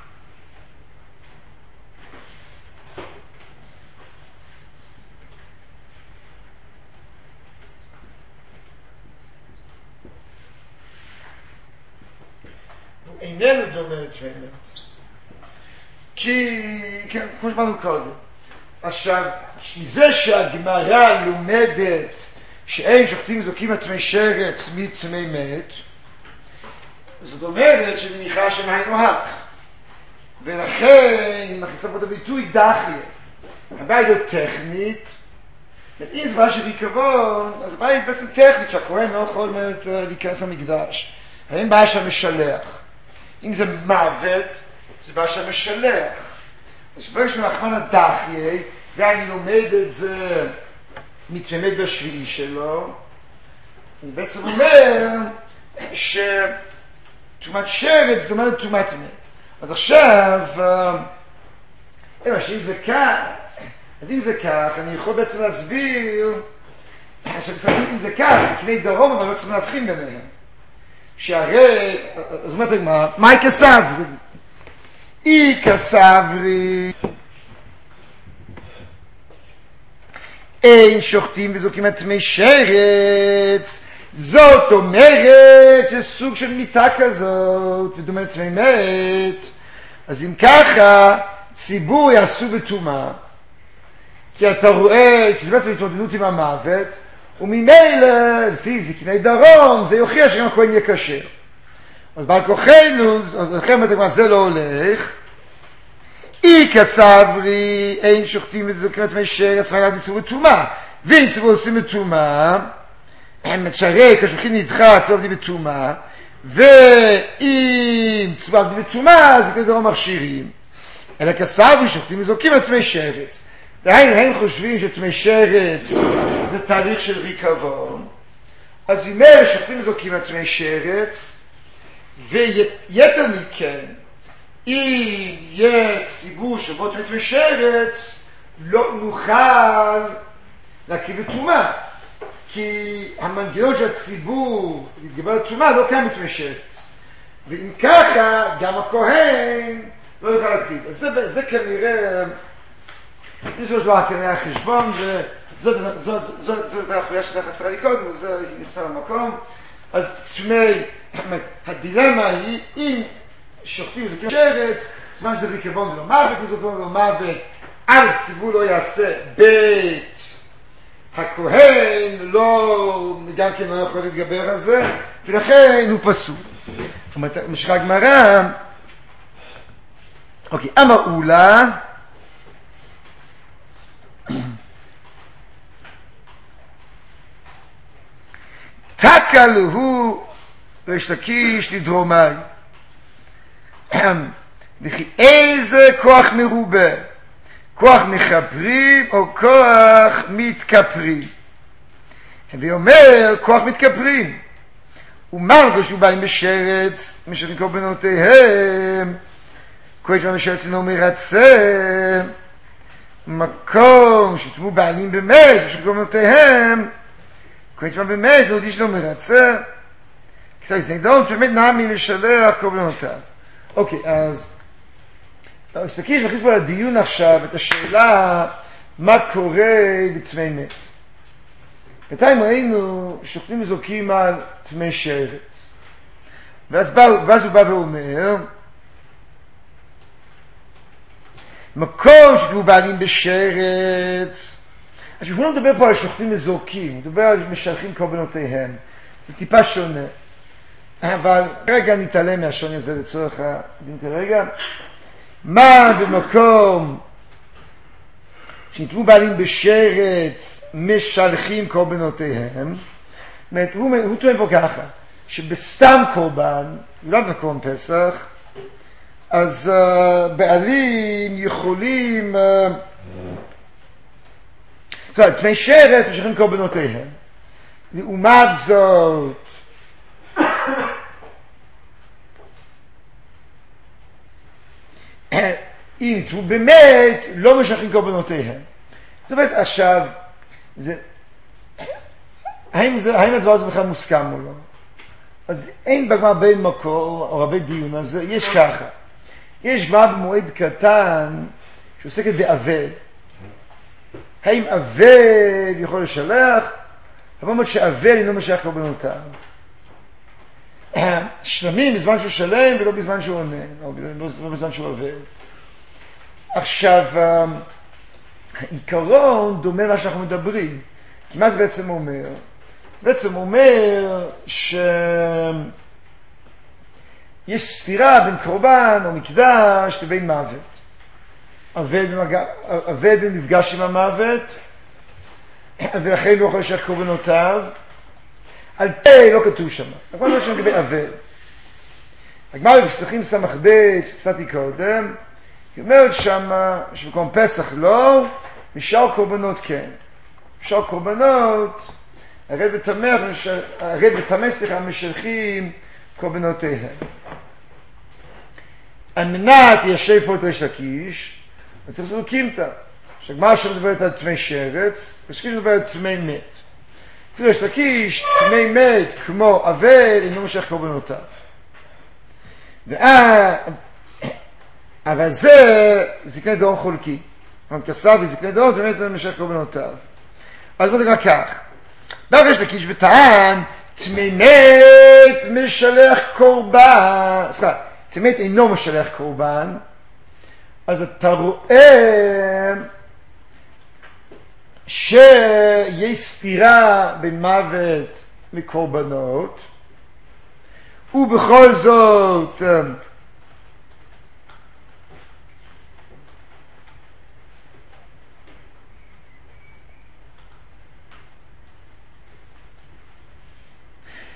הוא איננו דומה לטמאי מת. כי, כן, כמו שאמרנו קודם, עכשיו, מזה שהגמרא לומדת שאין שוחטים וזורקים על טמאי שרץ מטמאי מת, זאת אומרת שמניחה שם היינו הך. ולכן, אם מכניסה פה את הביטוי דחייה, הבעיה היא לא טכנית, אם זה בעיה של ריקבון, אז הבעיה היא בעצם טכנית, שהכהן לא יכול להיכנס למקדש. האם בעיה שם משלח? אם זה מוות, זה בעיה שם משלח. אז שברגע שמרחמנא דחייה, ואני לומד את זה מתלמד בשביעי שלו, אני בעצם אומר שתרומת שרץ דומה לתרומת מת. אז עכשיו, אם זה כך, אז אם זה כך, אני יכול בעצם להסביר, עכשיו, אם זה כך, זה קני דרום, אבל לא צריכים להבחין ביניהם. שהרי, אז אומרת הגמרא, מהי כסברי? אי כסברי. אין שוחטים וזורקים על טמאי שרץ, זאת אומרת שסוג של מיטה כזאת, ודומה לטמאי מת. אז אם ככה, ציבור יעשו בטומאה, כי אתה רואה, כי זה בעצם התמודדות עם המוות, וממילא, לפי זקני דרום, זה יוכיח שגם הכהן יהיה כשר. אז בעל כוחנו, אז לכם אתם מה זה לא הולך, אי כסברי, אין שוחטים וזוקים מטמא שרץ, ועליו יצרו בטומאה. ואם ציבור עושים בטומאה, שהרי כשוחטים נדחה, ציבור עבדי בטומאה, ואם ציבור עבדי בטומאה, זה כדי לא מכשירים. אלא כסברי, שוחטים וזוקים מטמא שרץ. דהיינו, הם חושבים שטמא שרץ זה תהליך של ריקבון. אז אם אלה שוחטים וזוקים מטמא שרץ, ויתר מכן, אם יהיה ציבור שבו טמא שרץ, לא נוכל להקריב בטומאה. כי המנגנון של הציבור להתגבר על טומאה לא קיים בטמא שרץ. ואם ככה, גם הכהן לא יוכל להקריב. אז זה, זה כנראה, זה שיש לו כנראה החשבון, זאת החוליה שאתה חסרה לי קודם, וזה נכנסה למקום. אז טמא, הדילמה היא, אם שוחטים וזוקים שרץ, זמן שזה ריקבון ולא מוות, וזוקים ולא מוות, א' ציבור לא יעשה, ב' הכהן לא, גם כן לא יכול להתגבר על זה, ולכן הוא פסול. זאת אומרת, משחק גמרא, אוקיי, אמר אולה, תקל הוא ריש לקיש לדרומי, וכי איזה כוח מרובה, כוח מחברים או כוח מתכפרים. ואומר כוח מתכפרים. ומר כשהוא בא עם בשרץ, משרים קורבנותיהם, כוח מהשרץ אינו מרצה, מקום שתמו בעלים באמת, משרים קורבנותיהם, כוח מה באמת, לא איש לא מרצה, כסא יסנדון, באמת נעמי משלח קורבנותיו. אוקיי, אז אז תקיש מכניס פה לדיון עכשיו את השאלה מה קורה בטמא מת. בינתיים ראינו שוחטים וזוקים על טמא שרץ. ואז, בא, ואז הוא בא ואומר מקום שתהיו בעלים בשרץ. אז הוא לא מדבר פה על שוחטים וזוקים, הוא מדבר על משלחים קורבנותיהם. זה טיפה שונה. אבל כרגע נתעלם מהשוני הזה לצורך הדין כרגע. מה במקום שנתנו בעלים בשרץ משלחים קורבנותיהם? זאת אומרת, הוא, הוא טוען פה ככה, שבסתם קורבן, לא בקורבן פסח, אז uh, בעלים יכולים, uh, זאת אומרת, טמא שרץ משלחים קורבנותיהם. לעומת זאת, אם הוא באמת לא משלחים קורבנותיהם. זאת אומרת, עכשיו, זה, האם, זה, האם הדבר הזה בכלל מוסכם או לא? אז אין בגמרא בין מקור או הרבה דיון, אז יש ככה. יש גמרא במועד קטן שעוסקת בעבד. האם עבד יכול לשלח? אבל אומרת שעבד אינו משלח קורבנותיו. שלמים בזמן שהוא שלם ולא בזמן שהוא עונה, או לא בזמן שהוא עובד. עכשיו, העיקרון דומה למה שאנחנו מדברים. כי מה זה בעצם אומר? זה בעצם אומר שיש סתירה בין קורבן או מקדש לבין מוות. עבד במפגש עם המוות, ולכן לא יכול לשלח קורבנותיו. על פה לא כתוב שם. נכון מה שאני לגבי עבד. הגמרא בפסחים סמך ב' שצאתי קודם, היא אומרת שם שבמקום פסח לא, משאר קורבנות כן. משאר קורבנות, הרד ותמך, הרד ותמך סליחה, משלחים קורבנותיהם. על מנת ישב פה את ריש לקיש, וצריך לעשות קימתא. שהגמרא שם מדברת על טמא שרץ, ושקיש מדברת על טמא מת. ריש לקיש, טמא מת, כמו עבד, אינו משלח קורבנותיו. אבל זה זקני דורון חולקי. כסף וזקני דורון באמת משלח קורבנותיו. אז בוא תקרא כך. בא ריש לקיש וטען, טמא מת משלח קורבן. סליחה, טמא מת אינו משלח קורבן. אז אתה רואה שיש סתירה בין מוות לקורבנות, ובכל זאת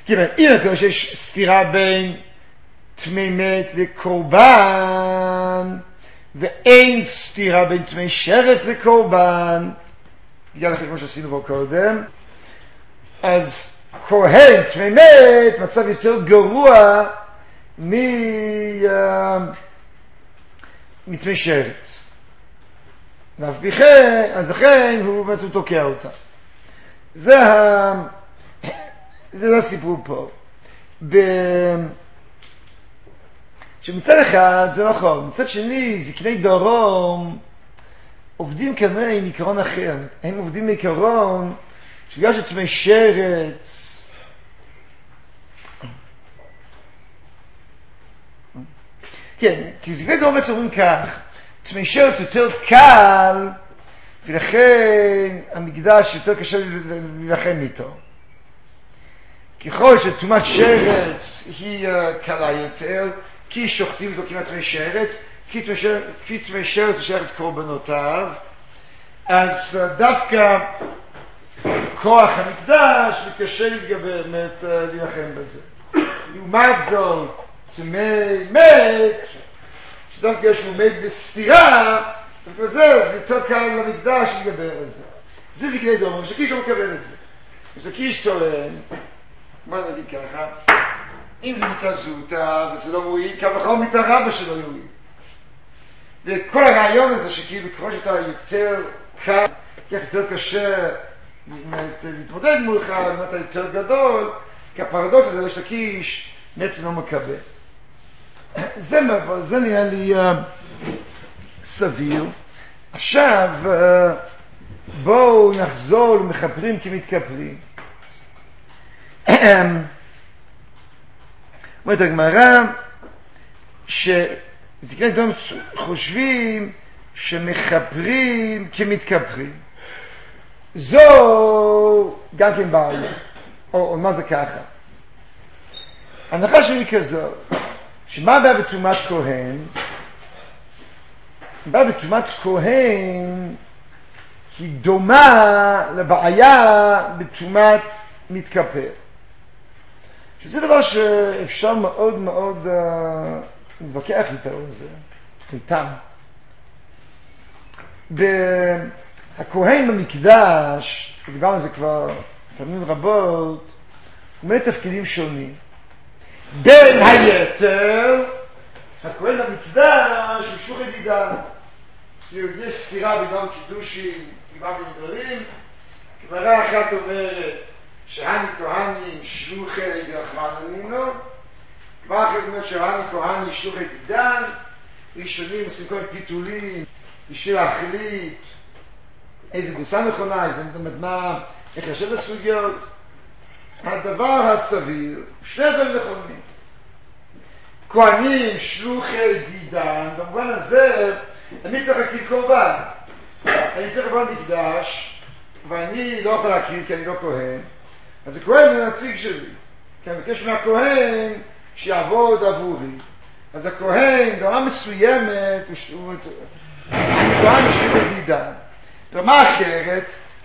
כיוון, אם אתה רואה שיש סתירה בין טמא מת לקורבן, ואין סתירה בין טמא שרץ לקורבן, בגלל לכם כמו שעשינו בו קודם, אז כהן טמא מת מצב יותר גרוע מ... מטמא שרץ. ואף בכן, אז לכן הוא בעצם תוקע אותה. זה ה... זה הסיפור פה. ב... שמצד אחד זה נכון, מצד שני זקני דרום עובדים כנראה עם עיקרון אחר. הם עובדים מעיקרון שבגלל שטמא שרץ כן, כי זקני דרום אומרים כך, טמא שרץ יותר קל ולכן המקדש יותר קשה להילחם איתו. ככל שטומאת שרץ היא קלה יותר, כי שוחטים אותו כמעט טמא שרץ, כי טמא שרץ משייך את קורבנותיו, אז דווקא כוח המקדש מתקשה להתגבר, באמת להילחם בזה. לעומת זאת, טמא מת, שדווקא שהוא מת בסתירה, ובזה אז יותר קל למקדש להתגבר על זה. זה זקני דרום, שקיש לא מקבל את זה. שקיש טוען, מה נגיד ככה? אם זה מיטה זוטה וזה לא מועיל, כבכל מיטה רבה שלא יועיל. וכל הרעיון הזה שכאילו ככל שאתה יותר קל, כך יותר קשה להתמודד מולך, אם אתה יותר גדול, כי הפרדוקס הזה לשקיש בעצם לא מקבל. זה, זה נראה לי uh, סביר. עכשיו uh, בואו נחזור למחפרים כמתכפרים. אומרת הגמרא שזקני דרום חושבים שמחפרים כמתכפרים. זו גם כן בעיה. או, או מה זה ככה? ההנחה שלי כזו, שמה הבעיה בטומאת כהן? הבעיה בטומאת כהן היא דומה לבעיה בטומאת מתכפר. שזה דבר שאפשר מאוד מאוד uh, להתווכח איתו על זה, איתם. הכהן במקדש, דיברנו על זה כבר פעמים רבות, הוא מלא תפקידים שונים. בין היתר, הכהן במקדש הוא שוחט דידן. יש סתירה בגלל קידושים, בגלל נדרים. גמרא אחת אומרת שהני כהנים שלוחי רחמנא, גמרא אחת אומרת שהני כהנים שלוחי דידן. ראשונים עושים כל מיני פיתולים בשביל להחליט איזה גוסה נכונה, איזה מדמה, איך ישב לסוגיות. הדבר הסביר, שני דברים נכונים. כהנים שלוחי דידן, במובן הזה אני צריך להקריב קורבן. אני צריך לבוא למקדש, ואני לא יכול להקריב כי אני לא כהן. אז הכהן הוא הנציג שלי. כי אני מבקש מהכהן שיעבוד עבורי. אז הכהן, ברמה מסוימת, הוא כהן שלוחי דידן. ברמה אחרת,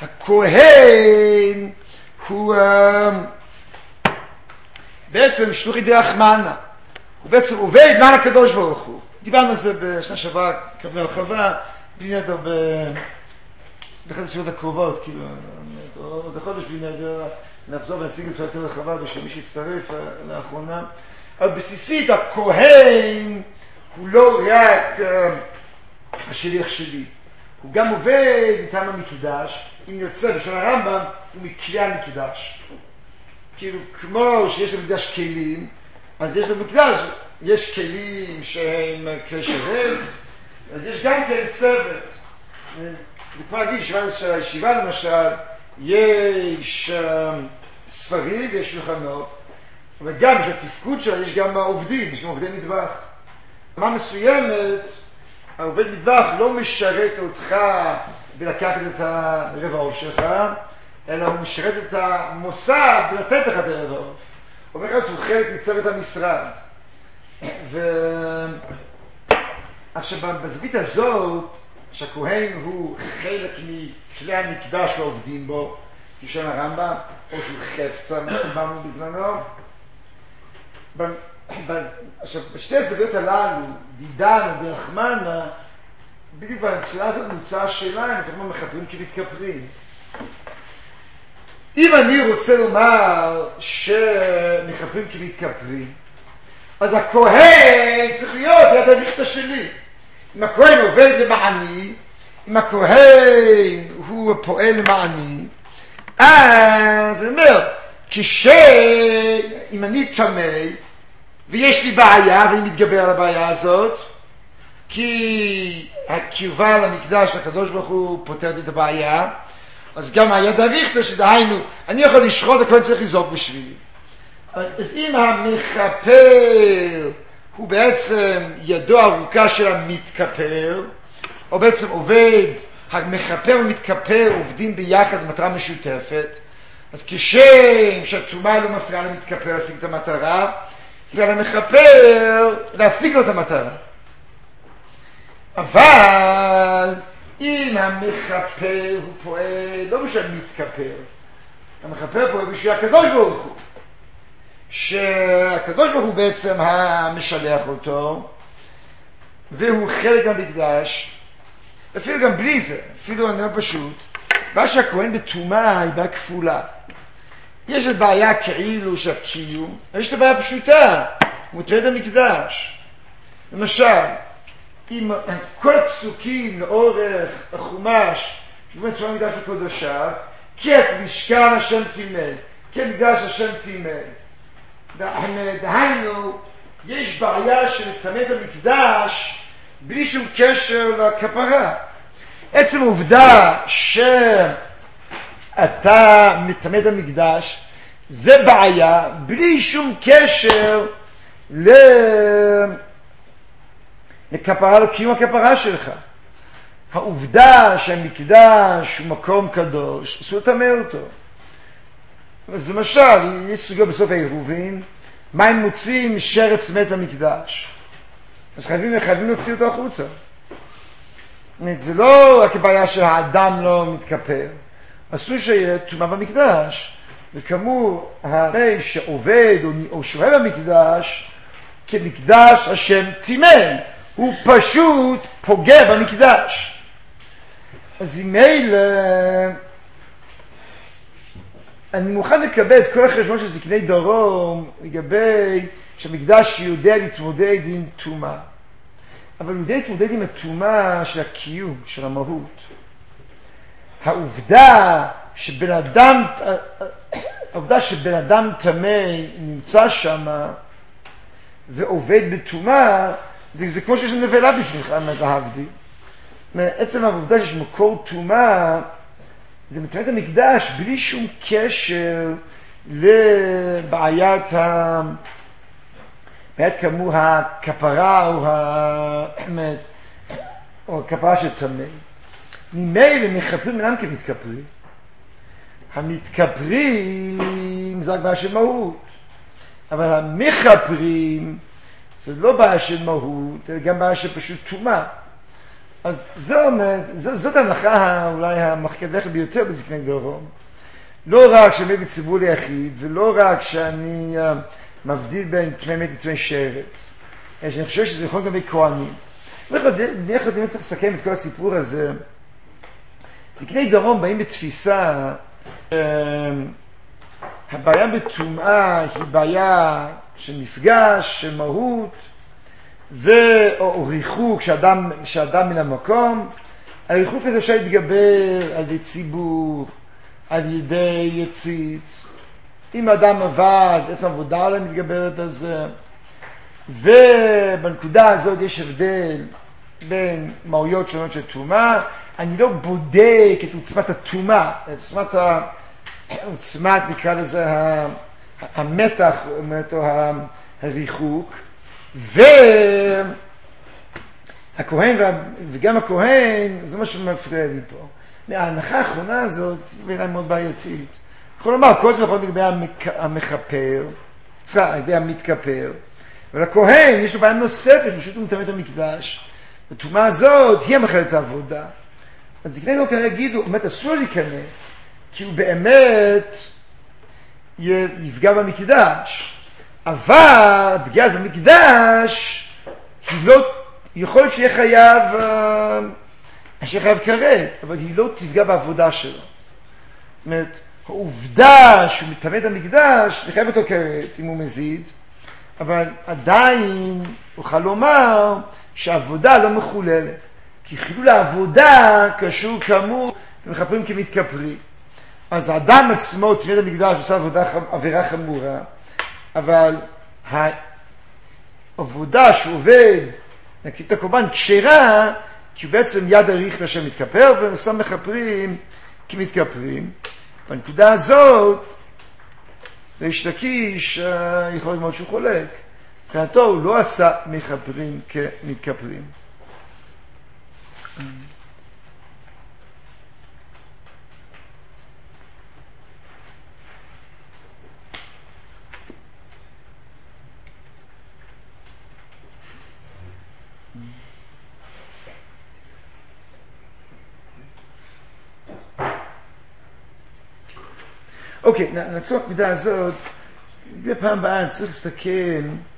הכהן הוא uh, בעצם שלוחי דרחמנא. הוא בעצם עובד מעל הקדוש ברוך הוא. דיברנו על זה בשנה שעברה, כמה הרחבה, בלי נדר באחד השירות הקרובות, כאילו, עוד החודש בלי נדר, נחזור ונציג את זה יותר רחבה בשביל מי שיצטרף לאחרונה. אבל בסיסית, הכהן הוא לא רק uh, השליח שלי. הוא גם עובד מטעם המקדש, אם יוצא בשביל הרמב"ם, הוא מכלי המקדש. כאילו, כמו שיש למקדש כלים, אז יש במקדש, יש כלים שהם כלי שרת, אז יש גם כן צוות. זה כמו להגיד, שהישיבה למשל, יש ספרים ויש שולחנות, אבל גם בשביל התפקוד שלה יש גם עובדים, יש גם עובדי מטבח. מה מסוימת, העובד מטבח לא משרת אותך בלקחת את הרבע עוף שלך, אלא הוא משרת את המוסד ולתת לך את הרבע עוף. הוא אומר לך, הוא חלק מצוות המשרד. ו... עכשיו, בזווית הזאת, שהכהן הוא חלק מכלי המקדש ועובדים בו, לשון הרמב"ם, או שהוא חפצה, אמרנו בזמנו. עכשיו, בשתי הזוויות הללו, דידן או דרחמנה, בדיוק בשאלה הזאת נמצאה השאלה אם אנחנו מחפרים כמתכפרים. אם אני רוצה לומר שמחפרים כמתכפרים, אז הכהן צריך להיות יד הריכטה שלי. אם הכהן עובד למעני, אם הכהן הוא פועל למעני, אז אני אומר, כשאם אני תמה ויש לי בעיה ואני מתגבר על הבעיה הזאת, כי הקרבה למקדש לקדוש ברוך הוא פותרת את הבעיה, אז גם היד הריכטה שדהיינו, אני יכול לשחוט, הכהן צריך לזעוק בשבילי. אז אם המכפר הוא בעצם ידו ארוכה של המתכפר, או בעצם עובד, המכפר והמתכפר עובדים ביחד במטרה משותפת, אז כשם שהתרומה לא מפריעה למתכפר להשיג את המטרה, ועל המכפר להשיג לו את המטרה. אבל אם המכפר הוא פועל לא בשביל מתכפר, המכפר פועל בשביל הקדוש ברוך הוא, שהקדוש ברוך הוא בעצם המשלח אותו, והוא חלק מהמקדש, אפילו גם בלי זה, אפילו אני אומר פשוט, מה שהכהן בתרומה היא בעיה כפולה. יש את בעיה כאילו של הקיום, ויש את הבעיה פשוטה, הוא מתווד המקדש. למשל, אם כל הפסוקים לאורך החומש, שבאמת תרומה מקדש לקודשיו, כת משכן השם תימד, כת מקדש השם תימד. דהיינו, יש בעיה של לטמא את המקדש בלי שום קשר לכפרה. עצם העובדה שאתה מטמא את המקדש, זה בעיה בלי שום קשר לכפרה, לקיום הכפרה שלך. העובדה שהמקדש הוא מקום קדוש, אסור לטמא אותו. אז למשל, יש סוגיה בסוף העירובין, מה הם מוצאים שרץ מת במקדש? אז חייבים, חייבים להוציא אותו החוצה. זה לא רק הבעיה שהאדם לא מתכפר, אסור שיהיה טומאה במקדש. וכאמור, הרי שעובד או שוהה במקדש, כמקדש השם תימא, הוא פשוט פוגע במקדש. אז אם אלה, אני מוכן לקבל את כל החשבון של זקני דרום לגבי שהמקדש יודע להתמודד עם טומאה. אבל הוא יודע להתמודד עם הטומאה של הקיום, של המהות. העובדה שבן אדם, העובדה שבן אדם טמא נמצא שם ועובד בטומאה, זה, זה כמו שיש נבלה בפניך, מה להבדיל. מעצם העובדה שיש מקור טומאה, זה מטמא את המקדש בלי שום קשר לבעיית ה... בעיית כאמור הכפרה או, ה... או הכפרה של טמא. ממילא מחפרים אינם כמתכפרים. המתכפרים זה רק בעיה של מהות. אבל המחפרים זה לא בעיה של מהות, אלא גם בעיה של פשוט טומאה. אז זו, זו, זאת ההנחה אולי המחכדך ביותר בזקני דרום. לא רק שמי בציבור ליחיד, ולא רק שאני uh, מבדיל בין טמא מת לטמא שרץ. אני חושב שזה יכול גם בכהנים. נניח לדעת צריך לסכם את כל הסיפור הזה. זקני דרום באים בתפיסה, uh, הבעיה בטומאה היא בעיה של מפגש, של מהות, או ריחוק שאדם, שאדם מן המקום. הריחוק הזה אפשר להתגבר על ידי ציבור, על ידי יציץ. אם האדם עבד, עצם עבודה עליהם מתגברת על זה. ובנקודה הזאת יש הבדל בין מהויות שונות של טומאה. אני לא בודק את עוצמת הטומאה, את עוצמת, ה... עוצמת נקרא לזה המתח או הריחוק. והכהן וגם הכהן, זה מה שמפריע לי פה. ההנחה האחרונה הזאת בעיניי מאוד בעייתית. יכול לומר, כל זה יכול לגבי המכפר, צריך, לגבי המתכפר, ולכהן יש לו בעיה נוספת, פשוט הוא מטמא את המקדש. הטומאה הזאת היא המחלת העבודה. אז זקני דרום כנראה יגידו, באמת אסור להיכנס, כי הוא באמת יפגע במקדש. אבל פגיעה במקדש היא לא, יכול להיות שיהיה חייב, שיהיה חייב כרת, אבל היא לא תפגע בעבודה שלו. זאת אומרת, העובדה שהוא מטמא את המקדש, לחייב אותו כרת אם הוא מזיד, אבל עדיין אוכל לומר שהעבודה לא מחוללת. כי חילול העבודה קשור כאמור ומכפרים כמתכפרי. אז האדם עצמו טמא את המקדש ועושה עבודה, עבירה חמורה, אבל העבודה שהוא עובד נקריב את הקורבן כשרה, כי הוא בעצם יד אריך לשם מתכפר, ושם מכפרים כמתכפרים. בנקודה הזאת ריש לקיש יכול ללמוד שהוא חולק. מבחינתו הוא לא עשה מכפרים כמתכפרים. אוקיי, נעצור את המידה הזאת. בפעם הבאה צריך להסתכל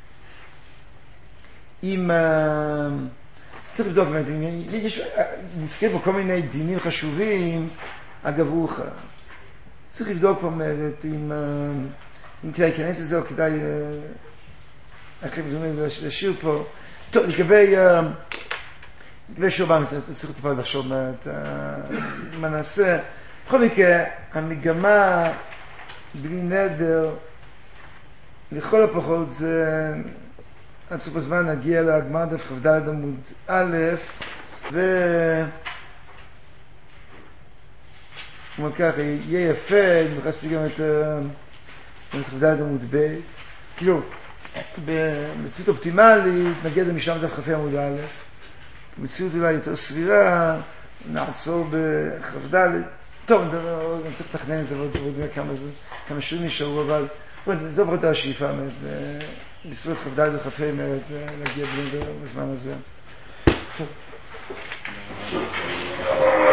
אם צריך לבדוק באמת, יש נזכיר פה כל מיני דינים חשובים אגב רוחה. צריך לבדוק פה אומרת אם אם כדאי להיכנס לזה או כדאי אחרי בזומים לשיר פה. טוב, לגבי לגבי שיר הבא צריך טיפה לחשוב מה נעשה. בכל מקרה, המגמה בלי נדר לכל הפחות זה עד סוף הזמן נגיע להגמרא דף כ"ד עמוד א' ו כמו כך יהיה יפה אם נכנס גם את כ"ד עמוד ב' כאילו במציאות אופטימלית נגיע למשם דף כ"ה עמוד א' במציאות אולי יותר סבירה נעצור בכ"ד. טוב, אני צריך לתכנן את זה ועוד נראה כמה זה, כמה שנים נשארו, אבל זו פחות השאיפה, בסביבות כ"ד וכ"ה, להגיע בזמן הזה. טוב.